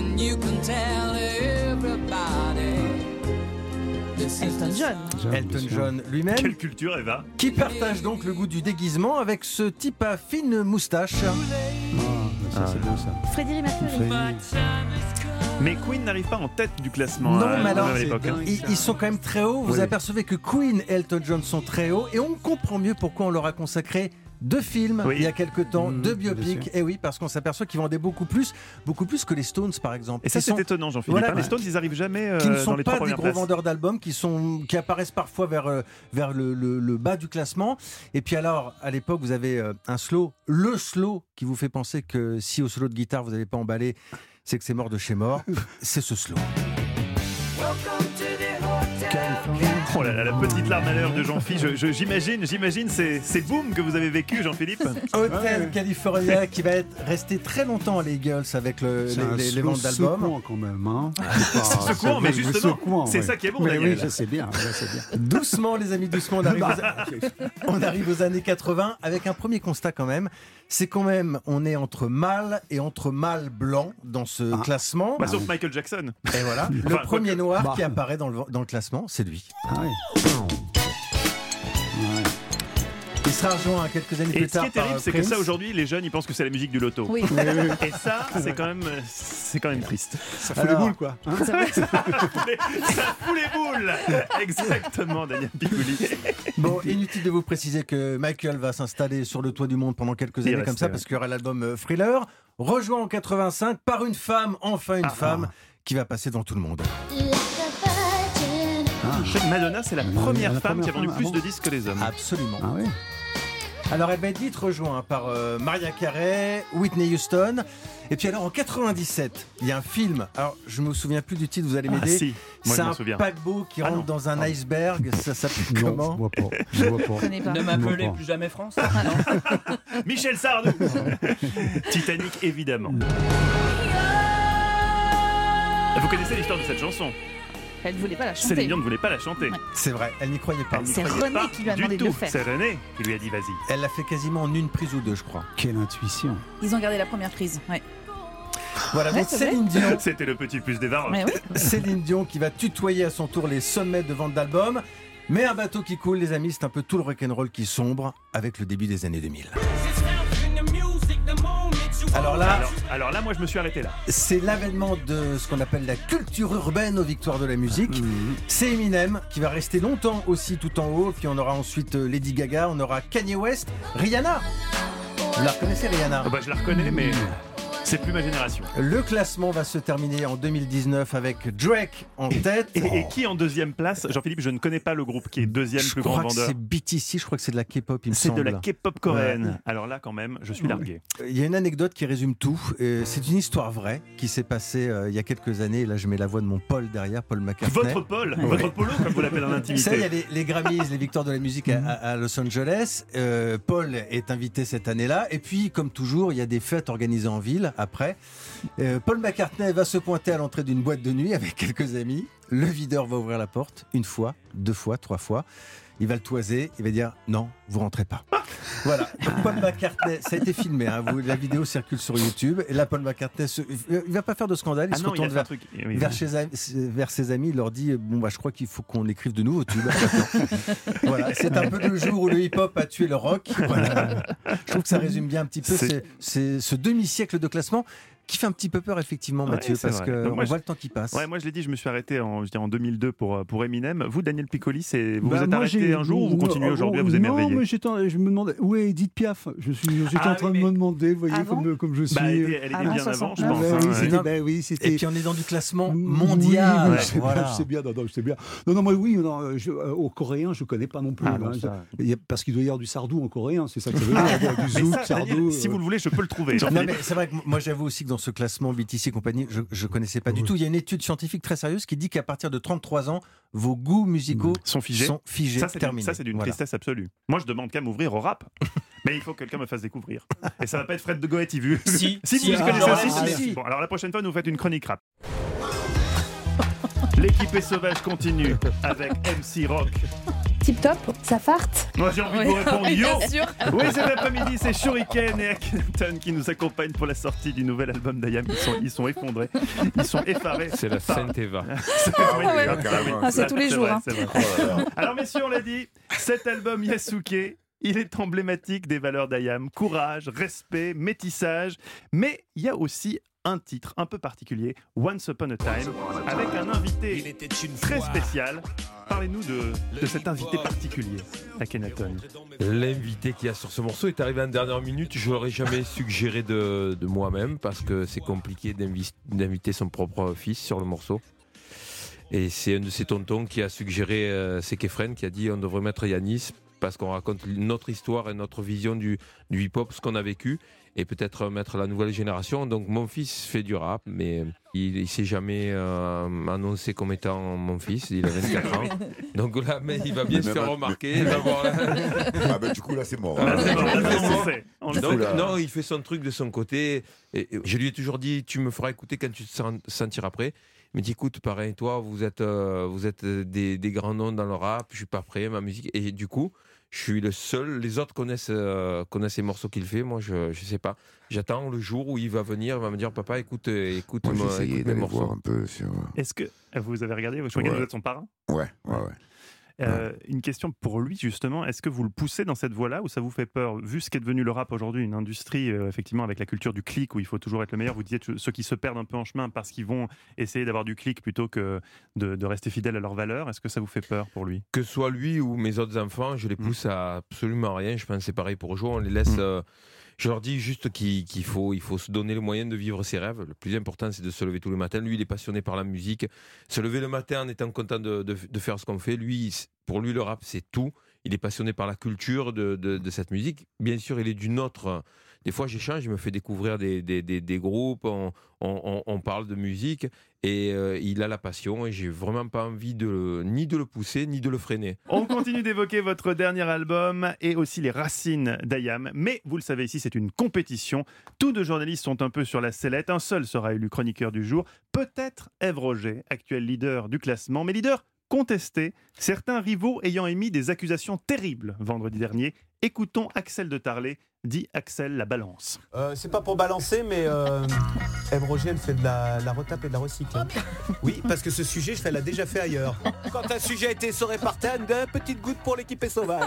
Elton John. Elton John lui-même. Quelle culture, Eva. Qui partage donc le goût du déguisement avec ce type à fine moustache. Ça, c'est beau, ça. Freddie Mercury. Mais Queen n'arrive pas en tête du classement Non, à, mais alors, à l'époque. hein. ils, ils sont quand même très hauts. Vous Oui. apercevez que Queen et Elton John sont très hauts. Et on comprend mieux pourquoi on leur a consacré deux films Oui. il y a quelque temps, Mmh, deux bien biopics. sûr. Et oui, parce qu'on s'aperçoit qu'ils vendaient beaucoup plus, beaucoup plus que les Stones, par exemple. Et ça, Qui c'est sont- étonnant, Jean-Philippe. Voilà. hein. Les Stones, ils arrivent jamais euh, qui ne dans sont les trois pas des premières gros places. vendeurs d'albums, qui, sont, qui apparaissent parfois vers, euh, vers le, le- le bas du classement. Et puis alors, à l'époque, vous avez euh, un slow, le slow, qui vous fait penser que si au solo de guitare, vous n'avez pas emballé, c'est que c'est mort de chez mort. C'est ce slow. Oh là là, la petite larme à l'heure de Jean-Philippe. Je- je- J'imagine, j'imagine ces, ces booms que vous avez vécu, Jean-Philippe. Hotel California qui va être resté très longtemps à les Eagles avec le, C'est les, un les- les slow ventes d'albums. secouant quand même. Hein. C'est secouant, mais justement, c'est ça qui est bon, Mais Daniel. oui, je sais bien, je sais bien. Doucement, les amis, doucement, on arrive, aux... on arrive aux années quatre-vingts avec un premier constat quand même. C'est quand même, on est entre mâle et entre mâle blanc dans ce Ah. classement. Bah, sauf Michael Jackson. Et voilà, le Enfin, premier quoique. noir Bah. qui apparaît dans le, dans le classement, c'est lui. Ah oui. Ouais. Il sera rejoint quelques années Et plus ce qui tard est terrible, par c'est que Prince. ça aujourd'hui, les jeunes, ils pensent que c'est la musique du loto. Oui. Et ça, c'est quand même, c'est quand même triste. Ça fout Alors, les boules, quoi. Hein. ça fout les boules. Exactement, Daniel Picouli. Bon, inutile de vous préciser que Michael va s'installer sur le toit du monde pendant quelques Il années reste, comme ça, ouais. parce qu'il y aura l'album euh, Thriller, rejoint en quatre-vingt-cinq par une femme, enfin une Ah, femme, ah. qui va passer devant tout le monde. Je sais que Madonna, c'est la première la femme première qui a vendu femme, plus ah bon de disques que les hommes. Absolument. Ah oui. Alors elle va être vite rejointe par euh, Mariah Carey, Whitney Houston. Et puis alors en quatre-vingt-dix-sept, il y a un film. Alors je me souviens plus du titre, vous allez Ah, m'aider. si. Moi, C'est je m'en un souviens. paquebot qui Ah, rentre non. dans un Ah. iceberg. Ça s'appelle Non, comment je vois pas. Je vois pas. connais pas. Ne Je m'appelez vois pas. plus jamais France. Michel Sardou. Titanic, évidemment. Vous connaissez l'histoire de cette chanson. Elle ne voulait pas la chanter. Céline Dion ne voulait pas la chanter. Ouais. C'est vrai, elle n'y croyait pas. Elle n'y C'est croyait René pas qui lui a du demandé de tout. le faire. C'est René qui lui a dit vas-y. Elle l'a fait quasiment en une prise ou deux, je crois. Quelle intuition. Ils ont gardé la première prise. Ouais. Voilà, Ouais, donc c'est vrai. Céline Dion. C'était le petit plus des Varrocs. Mais oui. Céline Dion qui va tutoyer à son tour les sommets de vente d'albums. Mais un bateau qui coule, les amis, c'est un peu tout le rock'n'roll qui sombre avec le début des années deux mille. Alors là, alors, alors là, moi, je me suis arrêté là. c'est l'avènement de ce qu'on appelle la culture urbaine aux victoires de la musique. Mmh. C'est Eminem qui va rester longtemps aussi tout en haut. Puis on aura ensuite Lady Gaga, on aura Kanye West, Rihanna. Vous la reconnaissez, Rihanna? Ah bah, je la reconnais, mais c'est plus ma génération. Le classement va se terminer en deux mille dix-neuf avec Drake en tête. Et, et qui en deuxième place? Jean-Philippe, je ne connais pas le groupe qui est deuxième je plus grand crois que vendeur. C'est B T C, je crois que c'est de la K-pop, il me C'est semble. de la K-pop coréenne. Ouais. Alors là, quand même, je suis largué. Il y a une anecdote qui résume tout. Et c'est une histoire vraie qui s'est passée euh, il y a quelques années. Et là, je mets la voix de mon Paul derrière, Paul McCartney. Votre Paul, Ouais. votre Polo, comme vous l'appelez en intimité. Vous savez, il y a les, les Grammys, les victoires de la musique à, à- à Los Angeles. Euh, Paul est invité cette année-là. Et puis, comme toujours, il y a des fêtes organisées en ville après. Euh, Paul McCartney va se pointer à l'entrée d'une boîte de nuit avec quelques amis. Le videur va ouvrir la porte une fois, deux fois, trois fois. Il va le toiser, il va dire non, vous rentrez pas. Voilà. Donc Paul McCartney, ça a été filmé, hein, vous, la vidéo circule sur YouTube. Et là, Paul McCartney, se, il va pas faire de scandale, il Ah se non, il a retourne fait un vers, truc. Oui, vers, oui. chez ami- vers ses amis, il leur dit bon bah je crois qu'il faut qu'on écrive de nouveaux tubes. Voilà, c'est un peu le jour où le hip-hop a tué le rock. Voilà. Je trouve que ça résume bien un petit peu C'est- c'est- c'est ce demi-siècle de classement qui fait un petit peu peur effectivement, Ouais, Mathieu, c'est parce vrai. Donc qu'on moi, voit je- le temps qui passe. Ouais, moi je l'ai dit, je me suis arrêté en, je dirais en deux mille deux pour, euh, pour Eminem. Vous, Daniel Piccoli, c'est, vous Bah, vous êtes moi, arrêté j'ai- un jour ou vous continuez non, aujourd'hui à oh, vous émerveiller? Non, mais j'étais en- je me demandais où est Edith Piaf. Je suis, j'étais Ah en train oui, de mais- me demander, vous voyez, Avant comme, comme je suis. Bah, elle était- elle était Avant bien avant, je soixante-neuf. pense, Ah, hein, oui, ouais. c'était- Non. bah oui, c'était- Et puis on est dans du classement Oui, mondial. oui, je sais Voilà. bien, je sais bien, non, non, je sais bien. Non, non, moi, oui, non, je, euh, au coréen, je connais pas non plus. Ah, non, hein. ça- Il y a- parce qu'il doit y avoir du sardou en coréen, c'est ça que ça veut dire. Il y a du Mais zouk, ça, Daniel, sardou. si euh. vous le voulez, je peux le trouver. Non, Jean-Philippe. mais c'est vrai que moi j'avoue aussi que dans ce classement B T C et compagnie, je ne connaissais pas du tout. Il y a une étude scientifique très sérieuse qui dit qu'à partir de trente-trois ans, vos goûts musicaux sont figés. Sont figés Ça, c'est d'une, terminés. ça, c'est d'une Voilà. tristesse absolue. Moi, je demande qu'à m'ouvrir au rap. Mais il faut que quelqu'un me fasse découvrir. Et ça va pas être Fred de Goetti, vu. Si, si, si, vous ah, connaissez ah, aussi. ah, si, si. Bon, alors la prochaine fois, nous faites une chronique rap. L'équipée sauvage continue avec M C Rock. Tip top, ça farte. Moi, j'ai envie de Oui. vous répondre Oui, yo. bien sûr. Oui, cet après-midi, c'est Shuriken et Akhenaton qui nous accompagnent pour la sortie du nouvel album d'Ayam. Ils sont, ils sont effondrés, ils sont effarés. C'est la par- Sainte Eva. C'est Ah oui, ouais. carrément. Ah, c'est tous les C'est jours, vrai, hein. c'est vrai. Oh là là. Alors, messieurs, on l'a dit, cet album Yasuke, il est emblématique des valeurs d'Ayam. Courage, respect, métissage. Mais il y a aussi un titre un peu particulier, Once Upon a Time, avec un invité très spécial. Parlez-nous de, de cet invité particulier, Akhenaton. L'invité qu'il y a sur ce morceau est arrivé en dernière minute. Je l'aurais jamais suggéré de, de moi-même parce que c'est compliqué d'invi- d'inviter son propre fils sur le morceau. Et c'est un de ses tontons qui a suggéré, euh, c'est Kefren qui a dit on devrait mettre Yanis parce qu'on raconte notre histoire et notre vision du, du hip-hop, ce qu'on a vécu, et peut-être mettre la nouvelle génération. Donc mon fils fait du rap, mais il ne s'est jamais euh, annoncé comme étant mon fils, il a vingt-quatre ans. Donc là, mais il va bien Mais se même faire un- remarquer. mais- Il va voir- Ah ben, du coup, là, c'est mort. Ah, c'est bon, là, c'est C'est mort. fait. On le Donc, fait, là. non, il fait son truc de son côté. Et, et je lui ai toujours dit, tu me feras écouter quand tu te sen- sentiras prêt. Il me dit, écoute, pareil, toi, vous êtes, euh, vous êtes des, des grands noms dans le rap, je suis pas prêt, ma musique. Et du coup, je suis le seul. Les autres connaissent, euh, connaissent les morceaux qu'il fait. Moi, je, je sais pas. J'attends le jour où il va venir, il va me dire, papa, écoute, euh, écoute, Moi, moi, j'ai essayé écoute mes d'aller morceaux. voir un peu sur... Est-ce que vous avez regardé? Je crois que Ouais. vous êtes son parrain. Ouais, ouais, ouais. Euh, une question pour lui justement, est-ce que vous le poussez dans cette voie-là ou ça vous fait peur? Vu ce qu'est devenu le rap aujourd'hui, une industrie euh, effectivement avec la culture du clic où il faut toujours être le meilleur, vous disiez que ceux qui se perdent un peu en chemin parce qu'ils vont essayer d'avoir du clic plutôt que de, de rester fidèles à leurs valeurs, est-ce que ça vous fait peur pour lui? Que ce soit lui ou mes autres enfants, je les pousse à absolument rien. Je pense que c'est pareil pour Jo, on les laisse. euh, je leur dis juste qu'il, qu'il faut, il faut se donner le moyen de vivre ses rêves. Le plus important, c'est de se lever tous les matins. Lui, il est passionné par la musique. Se lever le matin en étant content de, de, de faire ce qu'on fait. Lui, pour lui, le rap, c'est tout. Il est passionné par la culture de, de, de cette musique. Bien sûr, il est d'une autre. Des fois, j'échange, je me fais découvrir des, des, des, des groupes, on, on, on parle de musique, et euh, il a la passion, et j'ai vraiment pas envie de, ni de le pousser, ni de le freiner. On continue d'évoquer votre dernier album et aussi les racines d'Ayam, mais vous le savez ici, c'est une compétition. Tous deux journalistes sont un peu sur la sellette, un seul sera élu chroniqueur du jour, peut-être Ève Roger, actuel leader du classement, mais leader contesté, certains rivaux ayant émis des accusations terribles vendredi dernier, Écoutons Axel de Tarlet, dit Axel la balance. Euh, c'est pas pour balancer, mais euh, Ève Roger, elle fait de la, la retape et de la recycle. Oui, parce que ce sujet, je l'ai déjà fait ailleurs. Quand un sujet a été essoré par terre, une petite goutte pour l'équipe est sauvage.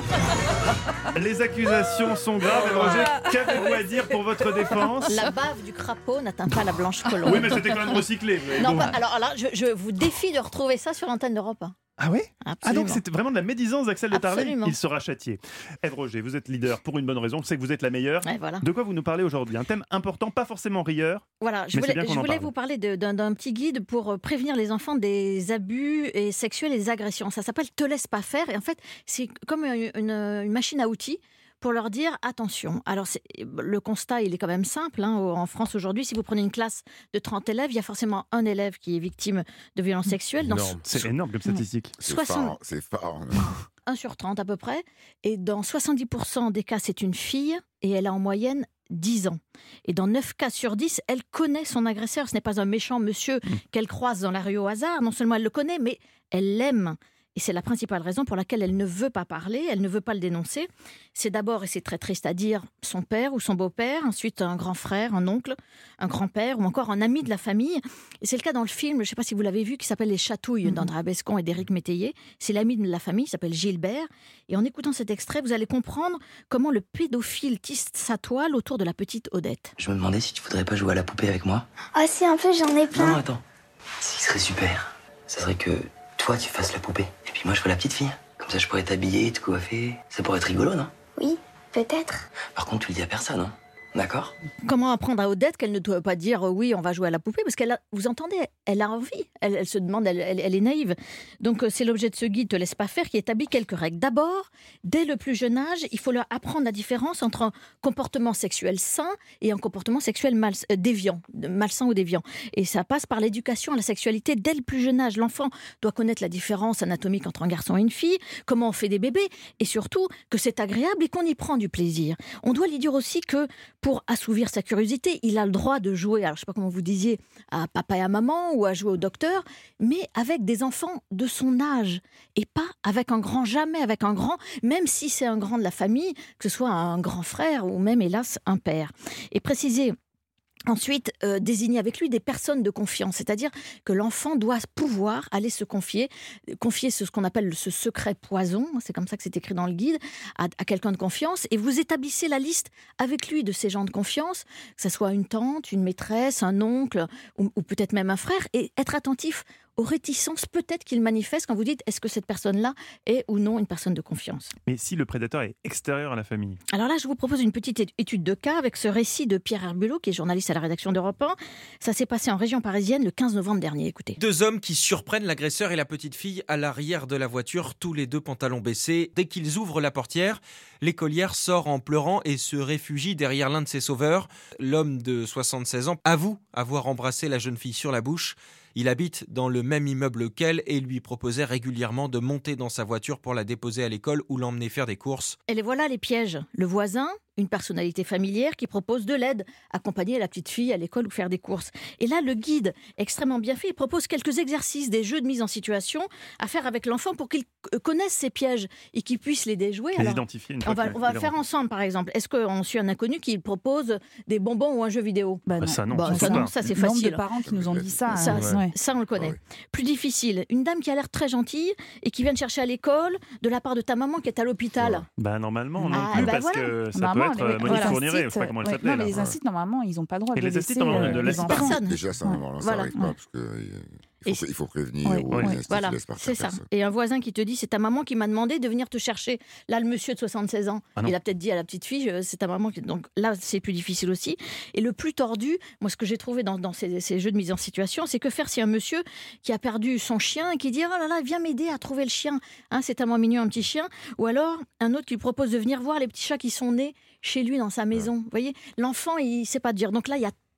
Les accusations sont graves. Ève Roger, qu'avez-vous à dire pour votre défense? La bave du crapaud n'atteint pas la blanche colombe. Oui, mais c'était quand même recyclé. Non, bon. pas- alors là, je, je vous défie de retrouver ça sur l'antenne d'Europe un. Ah oui? Absolument. Ah donc c'est vraiment de la médisance d'Axel de Tarlet. Absolument. Il sera châtié. Ève Roger, vous êtes leader pour une bonne raison. Je sais que vous êtes la meilleure. Ouais, voilà. De quoi vous nous parlez aujourd'hui? Un thème important, pas forcément rieur. Voilà, je mais c'est voulais, bien qu'on je en voulais parle. vous parler de- d'un d'un petit guide pour prévenir les enfants des abus et sexuels et des agressions. Ça s'appelle Te laisse pas faire. Et en fait, c'est comme une, une- une machine à outils pour leur dire attention. Alors, c'est- le constat, il est quand même simple. hein. En France aujourd'hui, si vous prenez une classe de trente élèves, il y a forcément un élève qui est victime de violences sexuelles. Dans Énorme. C'est énorme comme statistique. C'est soixante fort, c'est fort. un sur trente à peu près. Et dans soixante-dix pour cent des cas, c'est une fille et elle a en moyenne dix ans. Et dans neuf cas sur dix, elle connaît son agresseur. Ce n'est pas un méchant monsieur qu'elle croise dans la rue au hasard. Non seulement elle le connaît, mais elle l'aime. Et c'est la principale raison pour laquelle elle ne veut pas parler, elle ne veut pas le dénoncer. C'est d'abord, et c'est très triste à dire, son père ou son beau-père, ensuite un grand frère, un oncle, un grand-père ou encore un ami de la famille. Et c'est le cas dans le film, je ne sais pas si vous l'avez vu, qui s'appelle Les Chatouilles d'André Bescon et d'Éric Métayer. C'est l'ami de la famille, il s'appelle Gilbert. Et en écoutant cet extrait, vous allez comprendre comment le pédophile tisse sa toile autour de la petite Odette. Je me demandais si tu voudrais pas jouer à la poupée avec moi. Ah si, un peu, j'en ai Non, plein. non, attends. Ce qui serait super, ça serait que toi, tu fasses la poupée. Et puis moi, je fais la petite fille. Comme ça, je pourrais t'habiller, te coiffer. Ça pourrait être rigolo, non? Oui, peut-être. Par contre, tu le dis à personne, hein. D'accord? Comment apprendre à Odette qu'elle ne doit pas dire euh, oui, on va jouer à la poupée, parce qu'elle a, vous entendez, elle a envie, elle, elle se demande, elle, elle- elle est naïve. Donc euh, c'est l'objet de ce guide Te laisse pas faire qui établit quelques règles. D'abord, dès le plus jeune âge, il faut leur apprendre la différence entre un comportement sexuel sain et un comportement sexuel mal, euh, déviant, de- malsain ou déviant. Et ça passe par l'éducation à la sexualité dès le plus jeune âge. L'enfant doit connaître la différence anatomique entre un garçon et une fille, comment on fait des bébés, et surtout que c'est agréable et qu'on y prend du plaisir. On doit lui dire aussi que pour assouvir sa curiosité, il a le droit de jouer, alors je ne sais pas comment vous disiez, à papa et à maman ou à jouer au docteur, mais avec des enfants de son âge et pas avec un grand, jamais avec un grand, même si c'est un grand de la famille, que ce soit un grand frère ou même hélas un père. Et préciser ensuite, euh, désigner avec lui des personnes de confiance, c'est-à-dire que l'enfant doit pouvoir aller se confier, confier ce, ce qu'on appelle ce secret poison, c'est comme ça que c'est écrit dans le guide, à, à quelqu'un de confiance, et vous établissez la liste avec lui de ces gens de confiance, que ce soit une tante, une maîtresse, un oncle, ou, ou peut-être même un frère, et être attentif aux réticences peut-être qu'il manifeste quand vous dites est-ce que cette personne-là est ou non une personne de confiance. Mais si le prédateur est extérieur à la famille? Alors là, je vous propose une petite é- étude de cas avec ce récit de Pierre Herbulot, qui est journaliste à la rédaction d'Europe un. Ça s'est passé en région parisienne le quinze novembre dernier. Écoutez. Deux hommes qui surprennent l'agresseur et la petite fille à l'arrière de la voiture, tous les deux pantalons baissés. Dès qu'ils ouvrent la portière, l'écolière sort en pleurant et se réfugie derrière l'un de ses sauveurs. L'homme de soixante-seize ans avoue avoir embrassé la jeune fille sur la bouche. Il habite dans le même immeuble qu'elle et lui proposait régulièrement de monter dans sa voiture pour la déposer à l'école ou l'emmener faire des courses. Et les voilà les pièges. Le voisin, une personnalité familière qui propose de l'aide, accompagner la petite fille à l'école ou faire des courses. Et là, le guide, extrêmement bien fait, il propose quelques exercices, des jeux de mise en situation à faire avec l'enfant pour qu'il euh, connaisse ses pièges et qu'il puisse les déjouer. Les identifier une fois on va, que- on va qu'il faire rentre. ensemble, par exemple. Est-ce qu'on suit un inconnu qui propose des bonbons ou un jeu vidéo? Bah non. ça, non, Bah, ça, ça, faut non, pas. ça c'est Le nombre facile. de parents qui nous ont dit ça, Ça, euh, ça, ouais. ça, on le connaît. Plus difficile, une dame qui a l'air très gentille et qui vient te chercher à l'école de la part de ta maman qui est à l'hôpital. Bah normalement non Ah, plus, bah parce voilà. que ça Maman, peut être les- euh, Monique les Fourniret, je sais pas incites, comment elle ouais, s'appelait. non, mais là. les incites, normalement, ils n'ont pas le droit Et de les laisser incites, normalement, euh, ne les laissent enfants. personne. Déjà, ça, Ouais. normalement, ça Voilà. n'arrive pas, parce que euh, il faut, Et- il faut prévenir Ouais, ou ouais. les instituts Voilà, laissent partir c'est ça. personne. Et un voisin qui te dit c'est ta maman qui m'a demandé de venir te chercher. Là, le monsieur de soixante-seize ans, Ah non. il a peut-être dit à la petite fille euh, c'est ta maman. Qui... Donc là, c'est plus difficile aussi. Et le plus tordu, moi, ce que j'ai trouvé dans, dans ces, ces jeux de mise en situation, c'est que faire si un monsieur qui a perdu son chien et qui dit oh là là, viens m'aider à trouver le chien. Hein, c'est tellement mignon un petit chien. Ou alors un autre qui lui propose de venir voir les petits chats qui sont nés chez lui dans sa maison. Vous voyez, l'enfant, il ne sait pas dire. Donc là, il y a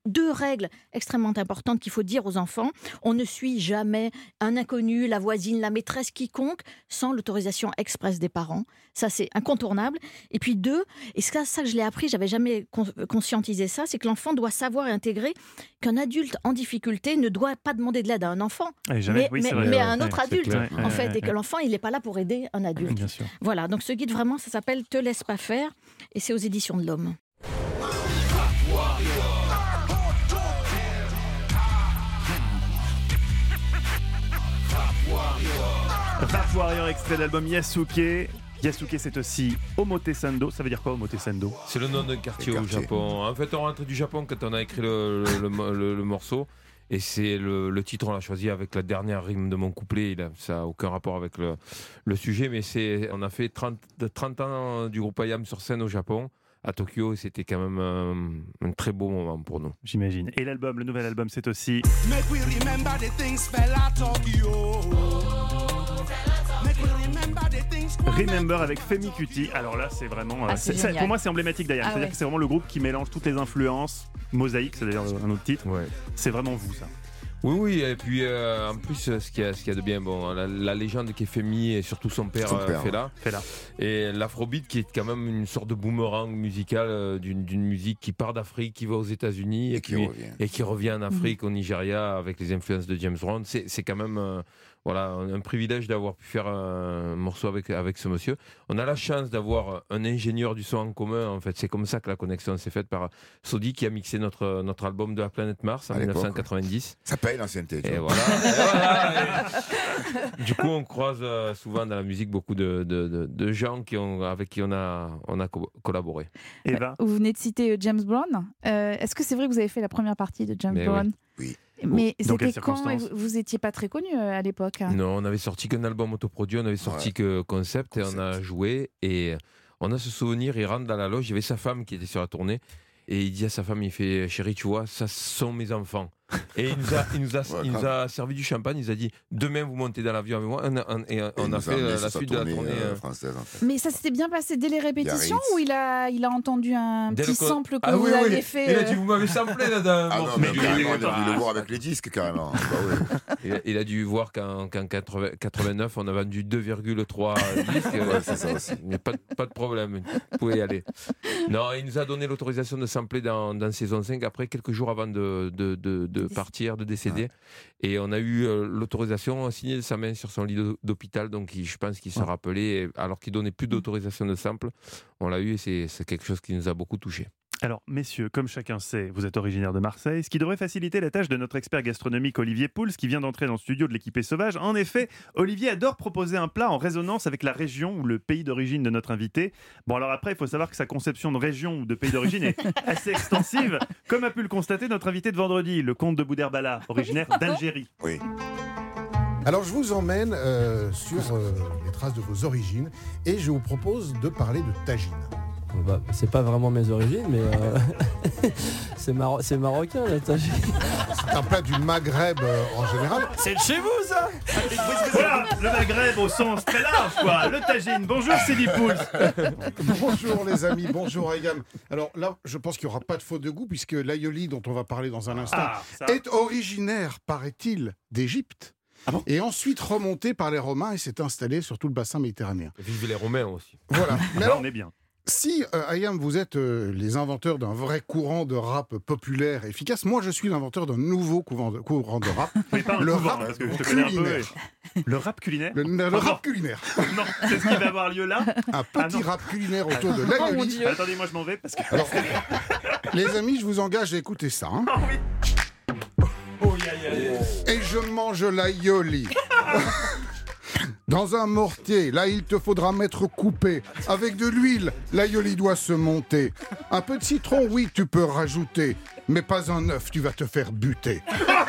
deux règles extrêmement importantes qu'il faut dire aux enfants. On ne suit jamais un inconnu, la voisine, la maîtresse, quiconque, sans l'autorisation expresse des parents. Ça, c'est incontournable. Et puis deux, et c'est ça que je l'ai appris, j'avais jamais con- conscientisé ça, c'est que l'enfant doit savoir et intégrer qu'un adulte en difficulté ne doit pas demander de l'aide à un enfant, Et jamais, mais, oui, mais, c'est vrai. mais à un Ouais, autre c'est adulte, clair. en Ouais, fait, ouais, et que ouais. l'enfant, il n'est pas là pour aider un adulte. Bien sûr. Voilà, donc ce guide, vraiment, ça s'appelle « Te laisse pas faire » et c'est aux éditions de l'Homme. Rap Warrior, extrait d'album Yasuke. Yasuke, c'est aussi Omotesando. Ça veut dire quoi, Omotesando? C'est le nom d'un quartier, au Japon. En fait, on rentre du Japon quand on a écrit le, le, le, le- le morceau. Et c'est le, le titre, on l'a choisi avec la dernière rime de mon couplet. Il a, ça n'a aucun rapport avec le, le sujet, mais c'est, on a fait trente, trente ans du groupe I A M sur scène au Japon, à Tokyo, et c'était quand même un, un très beau moment pour nous. J'imagine. Et l'album, le nouvel album, c'est aussi Make we remember the things fella Tokyo. Make we remember the things. Remember avec Femi Kuti. Alors là, c'est vraiment. euh, Ah, c'est c'est- c'est- génial. pour moi, c'est emblématique d'I A M. Ah C'est-à-dire ouais. que c'est vraiment le groupe qui mélange toutes les influences. Mosaïque, c'est d'ailleurs un autre titre. C'est vraiment vous, ça. Oui, oui, et puis euh, en plus, ce qu'il y a, ce qu'il y a de bien, bon, la, la légende qui est Femi et surtout son père, Son euh, père, Fela. ouais. Fela. Et l'afrobeat qui est quand même une sorte de boomerang musical euh, d'une, d'une musique qui part d'Afrique, qui va aux États-Unis et, qui puis- revient. et qui revient en Afrique, au Nigeria, avec les influences de James Brown. C'est, c'est quand même euh, voilà, un, un privilège d'avoir pu faire un morceau avec, avec ce monsieur. On a la chance d'avoir un ingénieur du son en commun, en fait. C'est comme ça que la connexion s'est faite par Sodi qui a mixé notre, notre album de la planète Mars en À l'époque, dix-neuf cent quatre-vingt-dix. Ça paye l'ancienneté. tu Et vois. voilà. Et voilà, et- Du coup, on croise euh, souvent dans la musique beaucoup de, de, de, de gens qui ont, avec qui on a, on a co- collaboré. Eva. Vous venez de citer euh, James Brown. Euh, Est-ce que c'est vrai que vous avez fait la première partie de James Mais Brown? Oui. Mais Dans quelles c'était quand? circonstances Vous vous étiez pas très connu euh, à l'époque. Non, on avait sorti qu'un album autoproduit, on avait sorti que concept, et on a joué. Et on a ce souvenir, il rentre dans la loge, il y avait sa femme qui était sur la tournée. Et il dit à sa femme, il fait chérie, tu vois, ça sont mes enfants. Et il nous a, il nous a, Ouais, il nous grave. a servi du champagne, il nous a dit demain vous montez dans l'avion avec moi. On a, on- et on il a nous a fait amené euh, sur la sa suite de la tournée, tournée. euh, euh, française, en fait. Mais ça s'était bien passé dès les répétitions Biarritz. ou il a, il a entendu un Dès petit le co- sample que Ah vous oui, oui. avez fait? Il a euh, dit, vous m'avez samplé là dans Ah non, mon- mais Mais carrément, il il est a dû pas- le voir avec les disques, carrément. Bah oui. Il a, il a dû voir qu'en, qu'en quatre-vingts quatre-vingt-neuf, on a vendu deux virgule trois disques. Ouais, c'est ça aussi. Il n'y a pas, de- pas de problème, vous pouvez y aller. Non, il nous a donné l'autorisation de sampler dans, dans saison cinq, après quelques jours avant de, de, de, de partir, de décéder. Et on a eu euh, l'autorisation signée de sa main sur son lit d'hô- d'hôpital, donc il- je pense qu'il se Ouais. rappelait, et alors qu'il donnait plus d'autorisation de sample, on l'a eu et c'est, c'est quelque chose qui nous a beaucoup touchés. Alors, messieurs, comme chacun sait, vous êtes originaire de Marseille, ce qui devrait faciliter la tâche de notre expert gastronomique Olivier Pouls, qui vient d'entrer dans le studio de l'équipée sauvage. En effet, Olivier adore proposer un plat en résonance avec la région ou le pays d'origine de notre invité. Bon, alors après, il faut savoir que sa conception de région ou de pays d'origine est assez extensive, comme a pu le constater notre invité de vendredi, le comte de Bouderbala, originaire d'Algérie. Oui. Alors je vous emmène euh, sur euh, les traces de vos origines et je vous propose de parler de tagine. Bah, c'est pas vraiment mes origines, mais euh, c'est, maro- c'est marocain la tagine. C'est un plat du Maghreb euh, en général. C'est de chez vous ça. Voilà, le Maghreb au sens très large, quoi. Le tagine. Bonjour, Sylvie Pouls. Bonjour les amis, bonjour Aygam. Alors là, je pense qu'il n'y aura pas de faute de goût puisque l'aioli dont on va parler dans un instant Ah, ça. est originaire, paraît-il, d'Égypte. Et ensuite remonté par les Romains et s'est installé sur tout le bassin méditerranéen. Vive les Romains aussi. Voilà. Mais Là, alors, on est bien. si, euh, Ayam, vous êtes euh, les inventeurs d'un vrai courant de rap populaire et efficace, moi je suis l'inventeur d'un nouveau courant de, courant de rap. Mais pas un le couvent, rap parce que je te connais un peu. culinaire. ouais. Le rap culinaire Le, le Oh, rap non. culinaire. Non, c'est ce qui va avoir lieu là. Un Ah, petit non. rap culinaire autour de Oh, mon l'aioli. Dieu. Attendez, moi je m'en vais parce que. Alors, les amis, je vous engage à écouter ça. hein. Et je mange l'aioli. Dans un mortier, là il te faudra mettre coupé. Avec de l'huile, l'aioli doit se monter. Un peu de citron, oui, tu peux rajouter. Mais pas un œuf, tu vas te faire buter.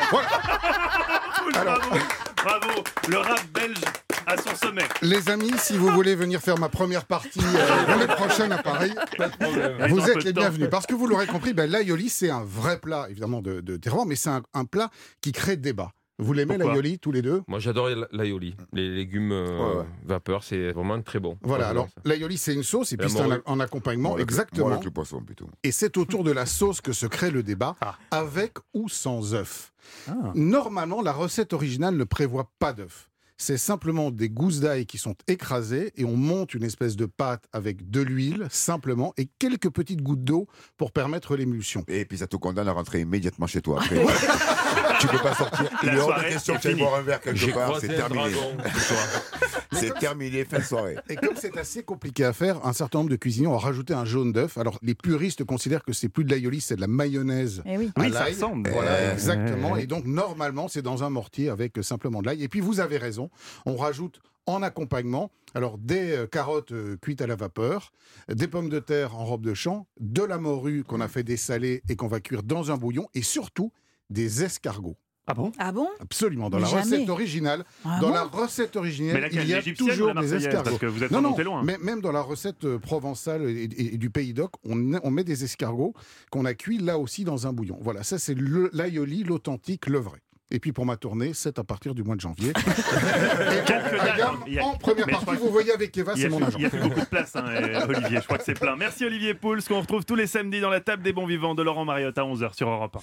Alors- Bravo, bravo, le rap belge à son sommet. Les amis, si vous voulez venir faire ma première partie euh, l'année prochaine à Paris, Ils vous ont un êtes peu de les temps. bienvenus. Parce que vous l'aurez compris, ben, l'aioli, c'est un vrai plat, évidemment, de, de terroir, mais c'est un, un plat qui crée débat. Vous l'aimez, Pourquoi l'aioli, tous les deux? Moi, j'adore l'aioli. Les légumes euh, Ouais, ouais. vapeur, c'est vraiment très bon. Voilà, Moi, alors j'adore ça. l'aioli c'est une sauce et puis La c'est un, morue. en accompagnement, Moi, avec le- exactement. moi, avec le poisson, plutôt. Et c'est autour de la sauce que se crée le débat, Ah. avec ou sans œufs. Ah. Normalement, la recette originale ne prévoit pas d'œufs. C'est simplement des gousses d'ail qui sont écrasées et on monte une espèce de pâte avec de l'huile, simplement, et quelques petites gouttes d'eau pour permettre l'émulsion. Et puis ça te condamne à rentrer immédiatement chez toi. Après. Tu peux pas sortir. La Il est hors de soirée question est que tu ailles finie. boire un verre quelque J'ai part. croisé C'est un terminé. dragon C'est terminé, fin de soirée. Et comme c'est assez compliqué à faire, un certain nombre de cuisiniers ont rajouté un jaune d'œuf. Alors les puristes considèrent que c'est plus de l'aioli, c'est de la mayonnaise. Eh oui. à Oui, ça l'ail. ressemble. Voilà, Eh. exactement. Eh. Et donc normalement, c'est dans un mortier avec simplement de l'ail. Et puis vous avez raison, on rajoute en accompagnement, alors des euh, carottes euh, cuites à la vapeur, des pommes de terre en robe de champ, de la morue qu'on a fait dessaler et qu'on va cuire dans un bouillon, et surtout des escargots. Ah bon? Ah bon? Absolument. Dans Mais la jamais. recette originale, Ah dans bon la recette originale, Mais laquelle, il y a l'égyptienne ou toujours la des marseillaise? escargots. Parce que vous êtes non, non, remonté loin. mais même dans la recette euh, provençale et, et- et du Pays d'Oc, on, on met des escargots qu'on a cuits là aussi dans un bouillon. Voilà, ça c'est le- l'aioli, l'authentique, le vrai. Et puis pour ma tournée, c'est à partir du mois de janvier. Et Quelques dates, Ayam, hein. Il y a- en première mais je partie, crois que- vous voyez avec Eva, Il y c'est a mon plus- agent. Il y a plus beaucoup de place, hein, euh, Olivier. Je crois que c'est plein. Merci Olivier Pouls, qu'on retrouve tous les samedis dans la table des bons vivants de Laurent Mariotte à onze heures sur Europe un.